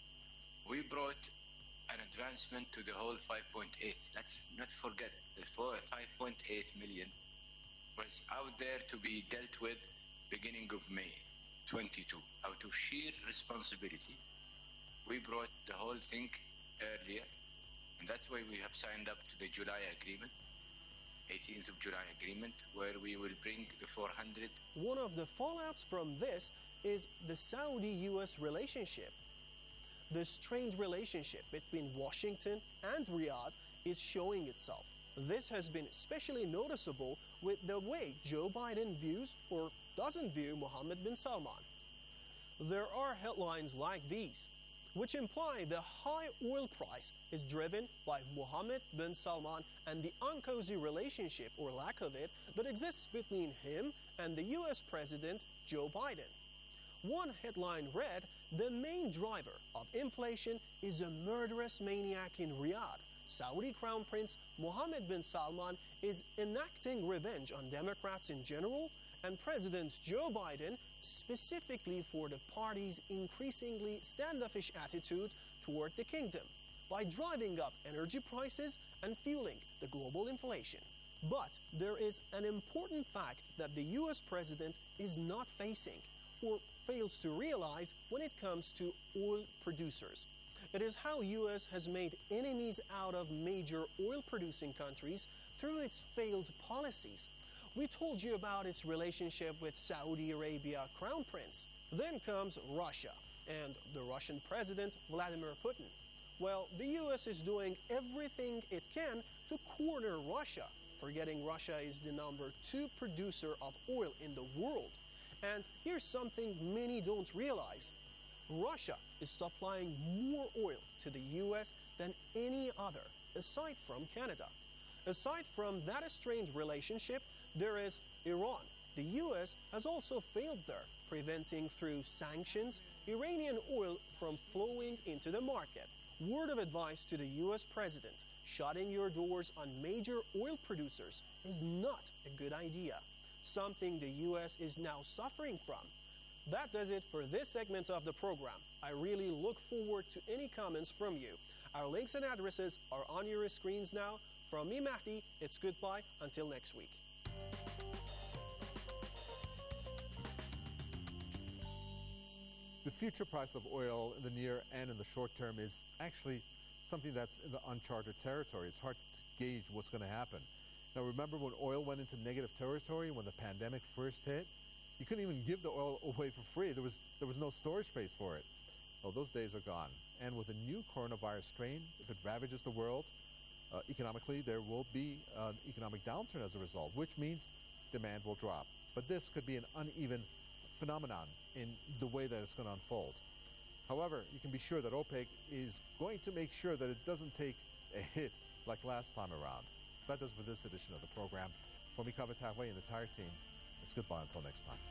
Speaker 14: we brought an advancement to the whole five point eight. Let's not forget the five point eight million was out there to be dealt with beginning of May twenty-two. Out of sheer responsibility, we brought the whole thing earlier, and that's why we have signed up to the July agreement, eighteenth of July agreement, where we will bring the four hundred.
Speaker 18: One of the fallouts from this is the Saudi-U S relationship. The strained relationship between Washington and Riyadh is showing itself. This has been especially noticeable with the way Joe Biden views or doesn't view Mohammed bin Salman. there are headlines like these, which imply the high oil price is driven by Mohammed bin Salman and the uncozy relationship, or lack of it, that exists between him and the U S President Joe Biden. One headline read, "The main driver of inflation is a murderous maniac in Riyadh. Saudi Crown Prince Mohammed bin Salman is enacting revenge on Democrats in general and President Joe Biden specifically for the party's increasingly standoffish attitude toward the kingdom by driving up energy prices and fueling the global inflation." But there is an important fact that the U S president is not facing or fails to realize when it comes to oil producers. It is how U S has made enemies out of major oil-producing countries through its failed policies. We told you about its relationship with Saudi Arabia Crown Prince. Then comes Russia and the Russian President Vladimir Putin. Well, the U S is doing everything it can to corner Russia, forgetting Russia is the number two producer of oil in the world. And here's something many don't realize. Russia is supplying more oil to the U S than any other, aside from Canada. Aside from that strained relationship, there is Iran. The U S has also failed there, preventing through sanctions Iranian oil from flowing into the market. Word of advice to the U S president, shutting your doors on major oil producers is not a good idea, something the U S is now suffering from. That does it for this segment of the program. I really look forward to any comments from you. Our links and addresses are on your screens now. From me, Mahdi, it's goodbye until next week.
Speaker 12: The future price of oil in the near and in the short term is actually something that's in the uncharted territory. It's hard to gauge what's going to happen. Now, remember when oil went into negative territory when the pandemic first hit? You couldn't even give the oil away for free. There was there was no storage space for it. Well, those days are gone. And with a new coronavirus strain, if it ravages the world, uh, economically, there will be an economic downturn as a result, which means demand will drop. But this could be an uneven phenomenon in the way that it's going to unfold. However, you can be sure that OPEC is going to make sure that it doesn't take a hit like last time around. That does for this edition of the program. For me, Kaveh Taway, and the entire team, it's goodbye until next time.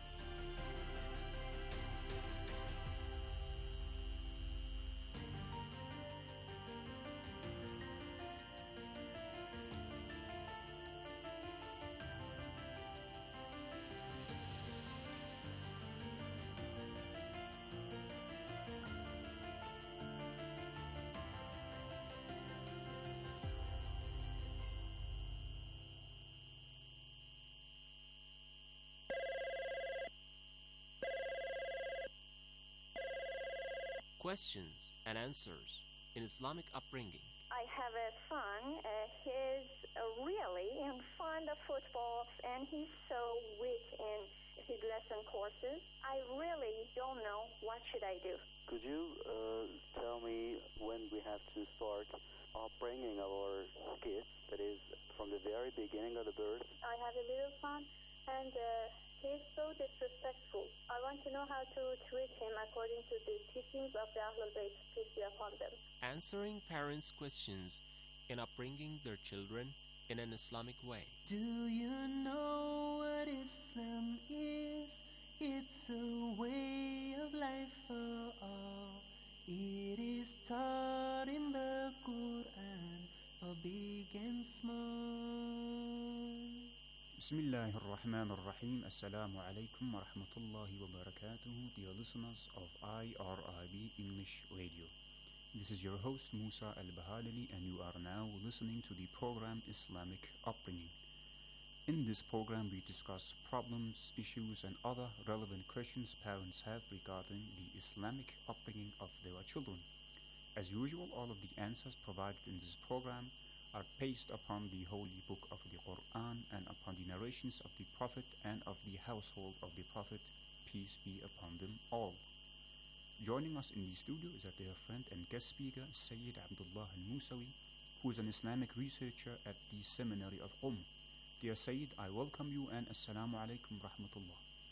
Speaker 20: Questions and answers in Islamic upbringing.
Speaker 21: I have a son. Uh, he's uh, really in fond of football, and he's so weak in his lesson courses. I really don't know what should I do.
Speaker 22: Could you uh, tell me when we have to start upbringing our kids? That is, from the very beginning of the birth.
Speaker 21: I have a little son, and uh, he's so disrespectful. I want to know how to treat him according to the teachings of the Ahlul Bayt, peace be upon them.
Speaker 20: Answering parents' questions in upbringing their children in an Islamic way.
Speaker 10: Do you know what Islam is? It's a way of life for all. It is taught in the Quran for big and small.
Speaker 23: Bismillah ar-Rahman ar-Rahim. Assalamu alaikum wa rahmatullahi wa barakatuhu, dear listeners of I R I B English Radio. This is your host Musa Al-Bahalili, and you are now listening to the program Islamic Upbringing. In this program, we discuss problems, issues, and other relevant questions parents have regarding the Islamic upbringing of their children. As usual, all of the answers provided in this program are based upon the holy book of the Quran and upon the narrations of the Prophet and of the household of the Prophet, peace be upon them all. Joining us in the studio is our dear friend and guest speaker, Sayyid Abdullah Al-Musawi, who is an Islamic researcher at the Seminary of Qum. Dear Sayyid, I welcome you and Assalamu alaikum rahmatullah.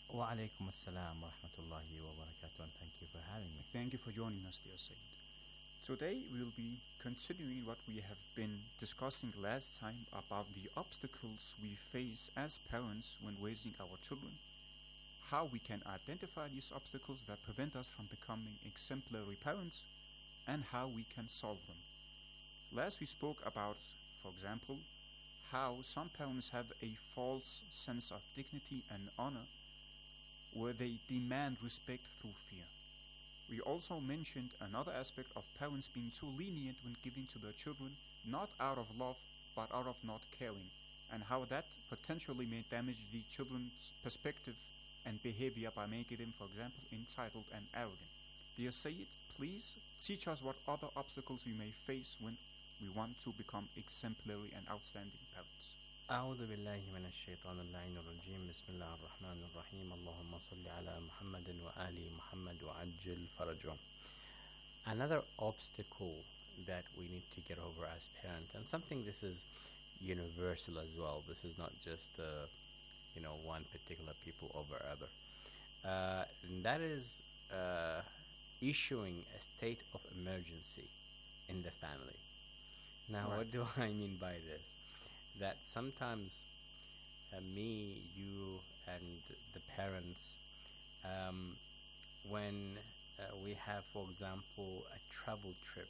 Speaker 9: Wa alaikum assalam wa rahmatullahi wa barakatuh, and thank you for having me.
Speaker 23: Thank you for joining us, dear Said. Today we'll be continuing what we have been discussing last time about the obstacles we face as parents when raising our children, how we can identify these obstacles that prevent us from becoming exemplary parents, and how we can solve them. Last we spoke about, for example, how some parents have a false sense of dignity and honor where they demand respect through fear. We also mentioned another aspect of parents being too lenient when giving to their children, not out of love, but out of not caring, and how that potentially may damage the children's perspective and behavior by making them, for example, entitled and arrogant. Dear Sayyid, please teach us what other obstacles we may face when we want to become exemplary and outstanding parents.
Speaker 9: أعوذ بالله من الشيطان اللعين الرجيم بسم الله الرحمن الرحيم اللهم صل على محمد وآل محمد وعجل فرجهم. Another obstacle that we need to get over as parents, and something this is universal as well, this is not just uh, you know one particular people over other, uh, and that is uh, issuing a state of emergency in the family. Now,
Speaker 23: Right.
Speaker 9: what do I mean by this? That sometimes uh, me, you, and the parents, um, when uh, we have, for example, a travel trip,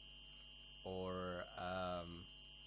Speaker 9: or um,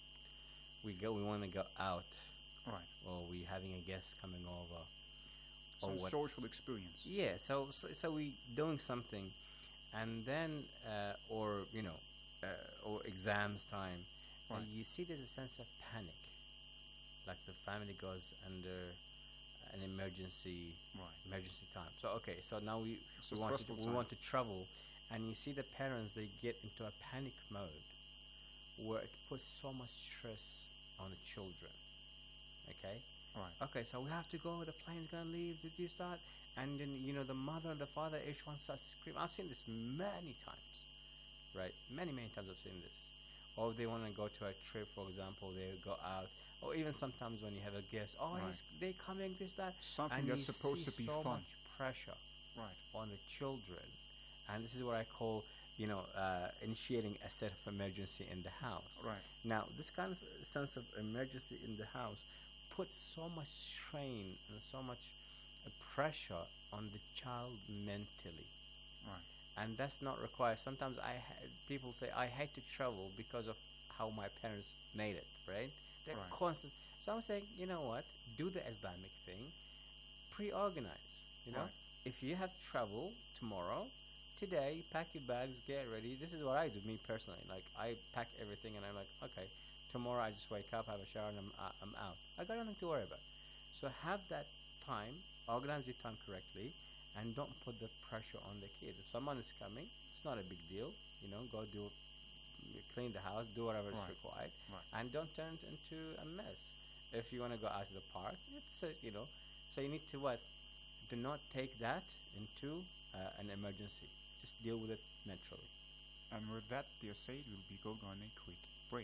Speaker 9: we go, we want to go out,
Speaker 23: Right.
Speaker 9: or we having a guest coming over,
Speaker 23: Some
Speaker 9: or what-
Speaker 23: social experience.
Speaker 9: yeah, so so, so we doing something, and then uh, or you know, uh, or exams time,
Speaker 23: Right.
Speaker 9: and you see there's a sense of panic, like the family goes under an emergency
Speaker 23: Right.
Speaker 9: emergency time. So okay, so now we
Speaker 23: It's
Speaker 9: we
Speaker 23: a
Speaker 9: want to,
Speaker 23: stressful
Speaker 9: we
Speaker 23: time.
Speaker 9: want to travel, and you see the parents, they get into a panic mode where it puts so much stress on the children. Okay.
Speaker 23: Right.
Speaker 9: Okay, so we have to go. The plane's gonna leave. Did you start? And then you know the mother, the father, each one starts screaming. I've seen this many times, right? Many, many times I've seen this. Or they want to go to a trip, for example, they go out. Or even sometimes when you have a guest, oh,
Speaker 23: Right.
Speaker 9: he's, they coming, this, that.
Speaker 23: Something
Speaker 9: and
Speaker 23: that's
Speaker 9: you
Speaker 23: supposed
Speaker 9: see
Speaker 23: to be
Speaker 9: so
Speaker 23: fun.
Speaker 9: much pressure
Speaker 23: Right.
Speaker 9: on the children. And this is what I call, you know, uh, initiating a state of emergency in the house.
Speaker 23: Right.
Speaker 9: Now, this kind of sense of emergency in the house puts so much strain and so much uh, pressure on the child mentally.
Speaker 23: Right.
Speaker 9: And that's not required. Sometimes I ha- people say, I hate to travel because of how my parents made it, right? They're
Speaker 23: Right.
Speaker 9: constant. So I'm saying, you know what? Do the Islamic thing. Pre-organize, you know?
Speaker 23: Right.
Speaker 9: If you have to travel tomorrow, today, pack your bags, get ready. This is what I do, me personally. Like, I pack everything and I'm like, okay, tomorrow I just wake up, have a shower, and I'm, uh, I'm out. I got nothing to worry about. So have that time, organize your time correctly, and don't put the pressure on the kids. If someone is coming, it's not a big deal. You know, go do, clean the house, do whatever
Speaker 23: Right.
Speaker 9: is required,
Speaker 23: Right.
Speaker 9: and don't turn it into a mess. If you want to go out to the park, it's a, you know, so you need to what? Do not take that into uh, an emergency. Just deal with it naturally.
Speaker 23: And with that, dear Said, we'll be going on a quick break.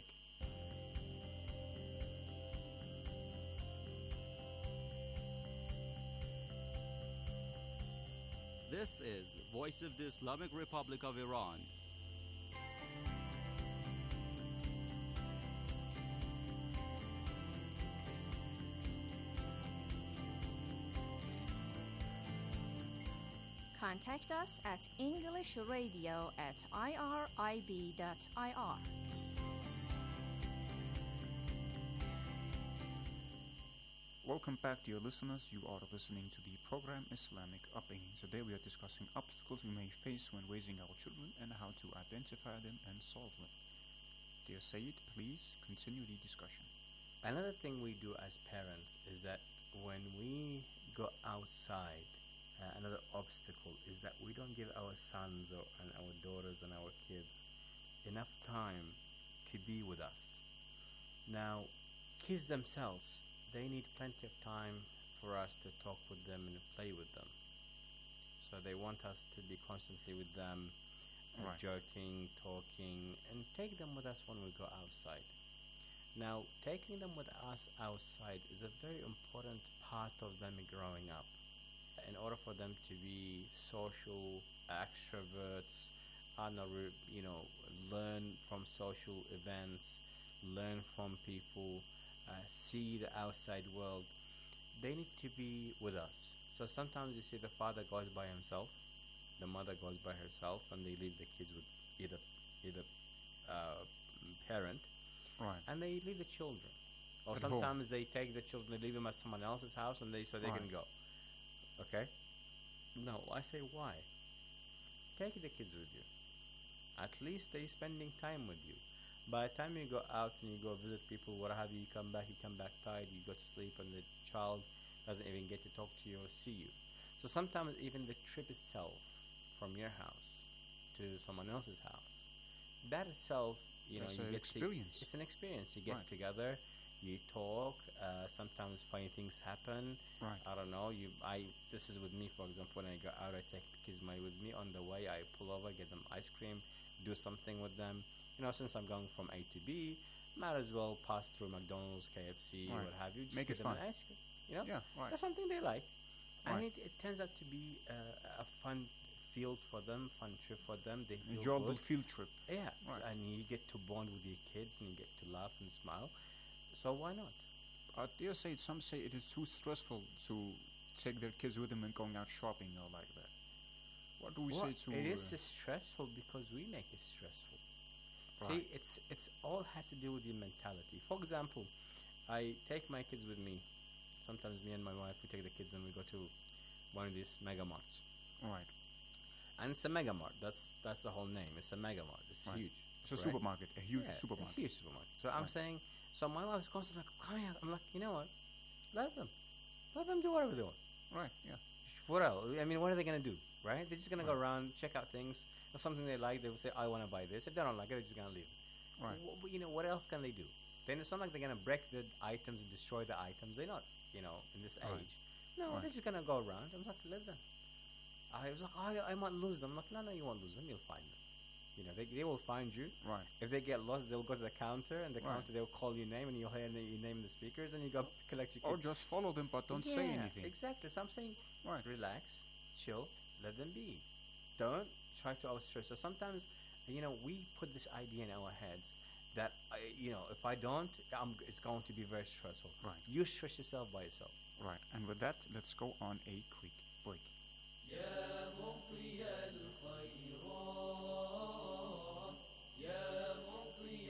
Speaker 1: This is Voice of the Islamic Republic of Iran.
Speaker 8: Contact us at englishradio at irib dot I R.
Speaker 23: Welcome back, dear listeners. You are listening to the program Islamic Upbringing. Today we are discussing obstacles we may face when raising our children and how to identify them and solve them. Dear Sayyid, please continue the discussion.
Speaker 9: Another thing we do as parents is that when we go outside, uh, another obstacle is that we don't give our sons or, and our daughters and our kids enough time to be with us. Now, kids themselves, they need plenty of time for us to talk with them and play with them. So they want us to be constantly with them, uh,
Speaker 23: Right.
Speaker 9: joking, talking, and take them with us when we go outside. Now, taking them with us outside is a very important part of them growing up.
Speaker 2: in order for them to be social extroverts, I don't know, re- you know, learn from social events, learn from people, uh, see the outside world, they need to be with us. So sometimes you see the father goes by himself, the mother goes by herself, and they leave the kids with either either uh, parent,
Speaker 23: right?
Speaker 2: And they leave the children. Or
Speaker 23: At
Speaker 2: sometimes
Speaker 23: home.
Speaker 2: they take the children, they leave them at someone else's house, and they so they
Speaker 23: Right.
Speaker 2: can go. Okay? No, I say why? Take the kids with you. At least they're spending time with you. By the time you go out and you go visit people, what have you, you come back, you come back tired, you go to sleep, and the child doesn't even get to talk to you or see you. So sometimes even the trip itself from your house to someone else's house, that itself, you know,
Speaker 23: That's
Speaker 2: you
Speaker 23: an
Speaker 2: get
Speaker 23: experience.
Speaker 2: To, it's an experience. You get
Speaker 23: Right.
Speaker 2: together, you talk. Uh, sometimes funny things happen.
Speaker 23: Right.
Speaker 2: I don't know. You, I. This is with me, for example. When I go out, I take kids my with me on the way. I pull over, get them ice cream, do something with them. You know, since I'm going from A to B, might as well pass through McDonald's, K F C,
Speaker 23: Right.
Speaker 2: what have you. Just
Speaker 23: Make
Speaker 2: give
Speaker 23: it
Speaker 2: them
Speaker 23: fun.
Speaker 2: an ice cream. You know,
Speaker 23: Yeah, right.
Speaker 2: That's something they like, and
Speaker 23: Right.
Speaker 2: it, it turns out to be uh, a fun field for them, fun trip for them. They feel
Speaker 23: Enjoyable
Speaker 2: good.
Speaker 23: field trip.
Speaker 2: Yeah,
Speaker 23: Right.
Speaker 2: and you get to bond with your kids, and you get to laugh and smile. So why not?
Speaker 23: I dare say some say it is too stressful to take their kids with them and going out shopping or like that. What do we
Speaker 2: Well,
Speaker 23: say to?
Speaker 2: it
Speaker 23: uh,
Speaker 2: is stressful because we make it stressful.
Speaker 23: Right.
Speaker 2: See, it's it's all has to do with your mentality. For example, I take my kids with me. Sometimes me and my wife we take the kids and we go to one of these mega marts.
Speaker 23: Right.
Speaker 2: And it's a mega mart. That's that's the whole name. It's a mega mart. It's
Speaker 23: Right.
Speaker 2: huge.
Speaker 23: It's a
Speaker 2: right?
Speaker 23: supermarket, a huge
Speaker 2: Yeah,
Speaker 23: supermarket.
Speaker 2: A huge supermarket. So I'm
Speaker 23: Right.
Speaker 2: saying, so my wife's constantly like, come here. I'm like, you know what? Let them. Let them do whatever they want.
Speaker 23: Right, yeah.
Speaker 2: What else? I mean, what are they going to do, right? They're just going to go
Speaker 23: Right.
Speaker 2: around, check out things. If something they like, they will say, I want to buy this. If they don't like it, they're just going to leave.
Speaker 23: Right.
Speaker 2: Wh- wh- you know, what else can they do? Then it's not like they're going to break the items and destroy the items. They're not, you know, in this
Speaker 23: Right.
Speaker 2: age. No,
Speaker 23: Right.
Speaker 2: they're just going to go around. I was like, let them. I was like, oh, I, I might lose them. I'm like, no, no, you won't lose them. You'll find them. You know, they, they will find you.
Speaker 23: Right.
Speaker 2: If they get lost, they'll go to the counter, and the
Speaker 23: Right.
Speaker 2: counter, they'll call your name, and you'll hear the- your name in the speakers, and you go collect your
Speaker 23: Or
Speaker 2: kids.
Speaker 23: just follow them, but don't say
Speaker 2: Yeah,
Speaker 23: anything.
Speaker 2: Exactly. So I'm saying,
Speaker 23: Right.
Speaker 2: relax, chill, let them be. Don't try to outstress. So sometimes, you know, we put this idea in our heads that, I, you know, if I don't, I'm, it's going to be very stressful.
Speaker 23: Right.
Speaker 2: You stress yourself by yourself.
Speaker 23: Right. And with that, let's go on a quick break.
Speaker 5: يا مطي الخيرات يا مطي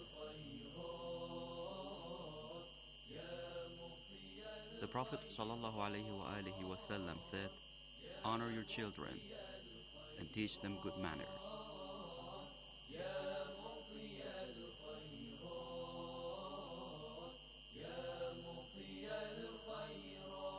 Speaker 5: الخيرات يا مطي
Speaker 1: The Prophet sallallahu alaihi wa alihi wasallam said, honor your children and teach them good manners.
Speaker 5: يا مطي الخيرات يا مطي الخيرات.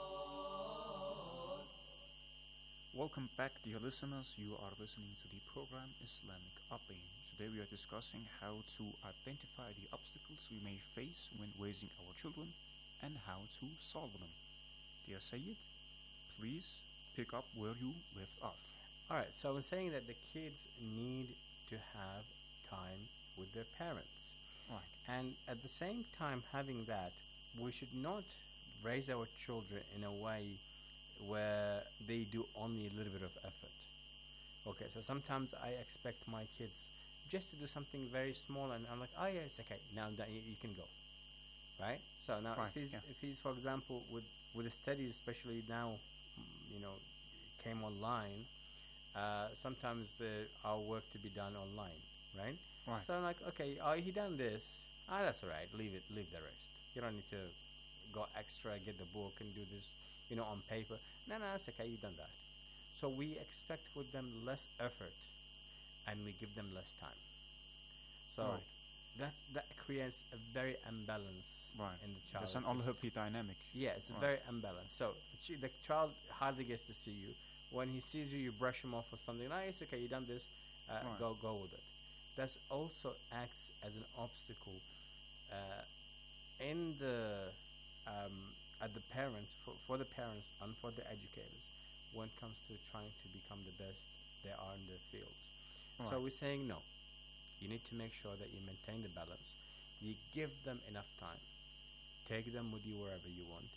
Speaker 23: Welcome back, dear listeners. You are listening to the program Islamic Upbringing. Today we are discussing how to identify the obstacles we may face when raising our children and how to solve them. Dear Sayyid, please pick up where you left off.
Speaker 2: All right. So I'm saying that the kids need to have time with their parents.
Speaker 23: Right.
Speaker 2: And at the same time, having that, we should not raise our children in a way where they do only a little bit of effort. Okay, so sometimes I expect my kids just to do something very small, and I'm like, oh yeah, it's okay. Now that you, you can go, right? So now,
Speaker 23: Right,
Speaker 2: if he's
Speaker 23: yeah.
Speaker 2: if he's, for example, with with the studies, especially now, mm, you know, came online. Uh, sometimes the our work to be done online, right?
Speaker 23: Right.
Speaker 2: So I'm like, okay, oh, he done this. Ah, that's all right. Leave it. Leave the rest. You don't need to go extra, get the book, and do this, you know, on paper. No, no, that's okay. You've done that. So we expect with them less effort, and we give them less time. So
Speaker 23: Right.
Speaker 2: that's, that creates a very imbalance
Speaker 23: Right.
Speaker 2: in the child.
Speaker 23: That's an unhealthy dynamic.
Speaker 2: Yeah, it's
Speaker 23: Right.
Speaker 2: very imbalanced. So the ch- the child hardly gets to see you. When he sees you, you brush him off for something. No, it's okay. You done this. Uh,
Speaker 23: Right.
Speaker 2: Go go with it. That also acts as an obstacle uh, in the um, at the parents for, for the parents and for the educators when it comes to trying to become the best they are in their fields. So
Speaker 23: Right.
Speaker 2: we're saying no. You need to make sure that you maintain the balance. You give them enough time. Take them with you wherever you want,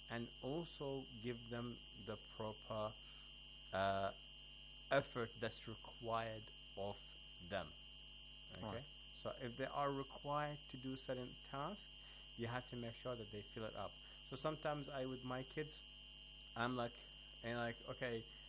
Speaker 2: and also give them the proper uh, effort that's required of them. Okay,
Speaker 23: Right.
Speaker 2: so if they are required to do certain tasks, you have to make sure that they fill it up. So sometimes I with my kids, I'm like, and like, okay,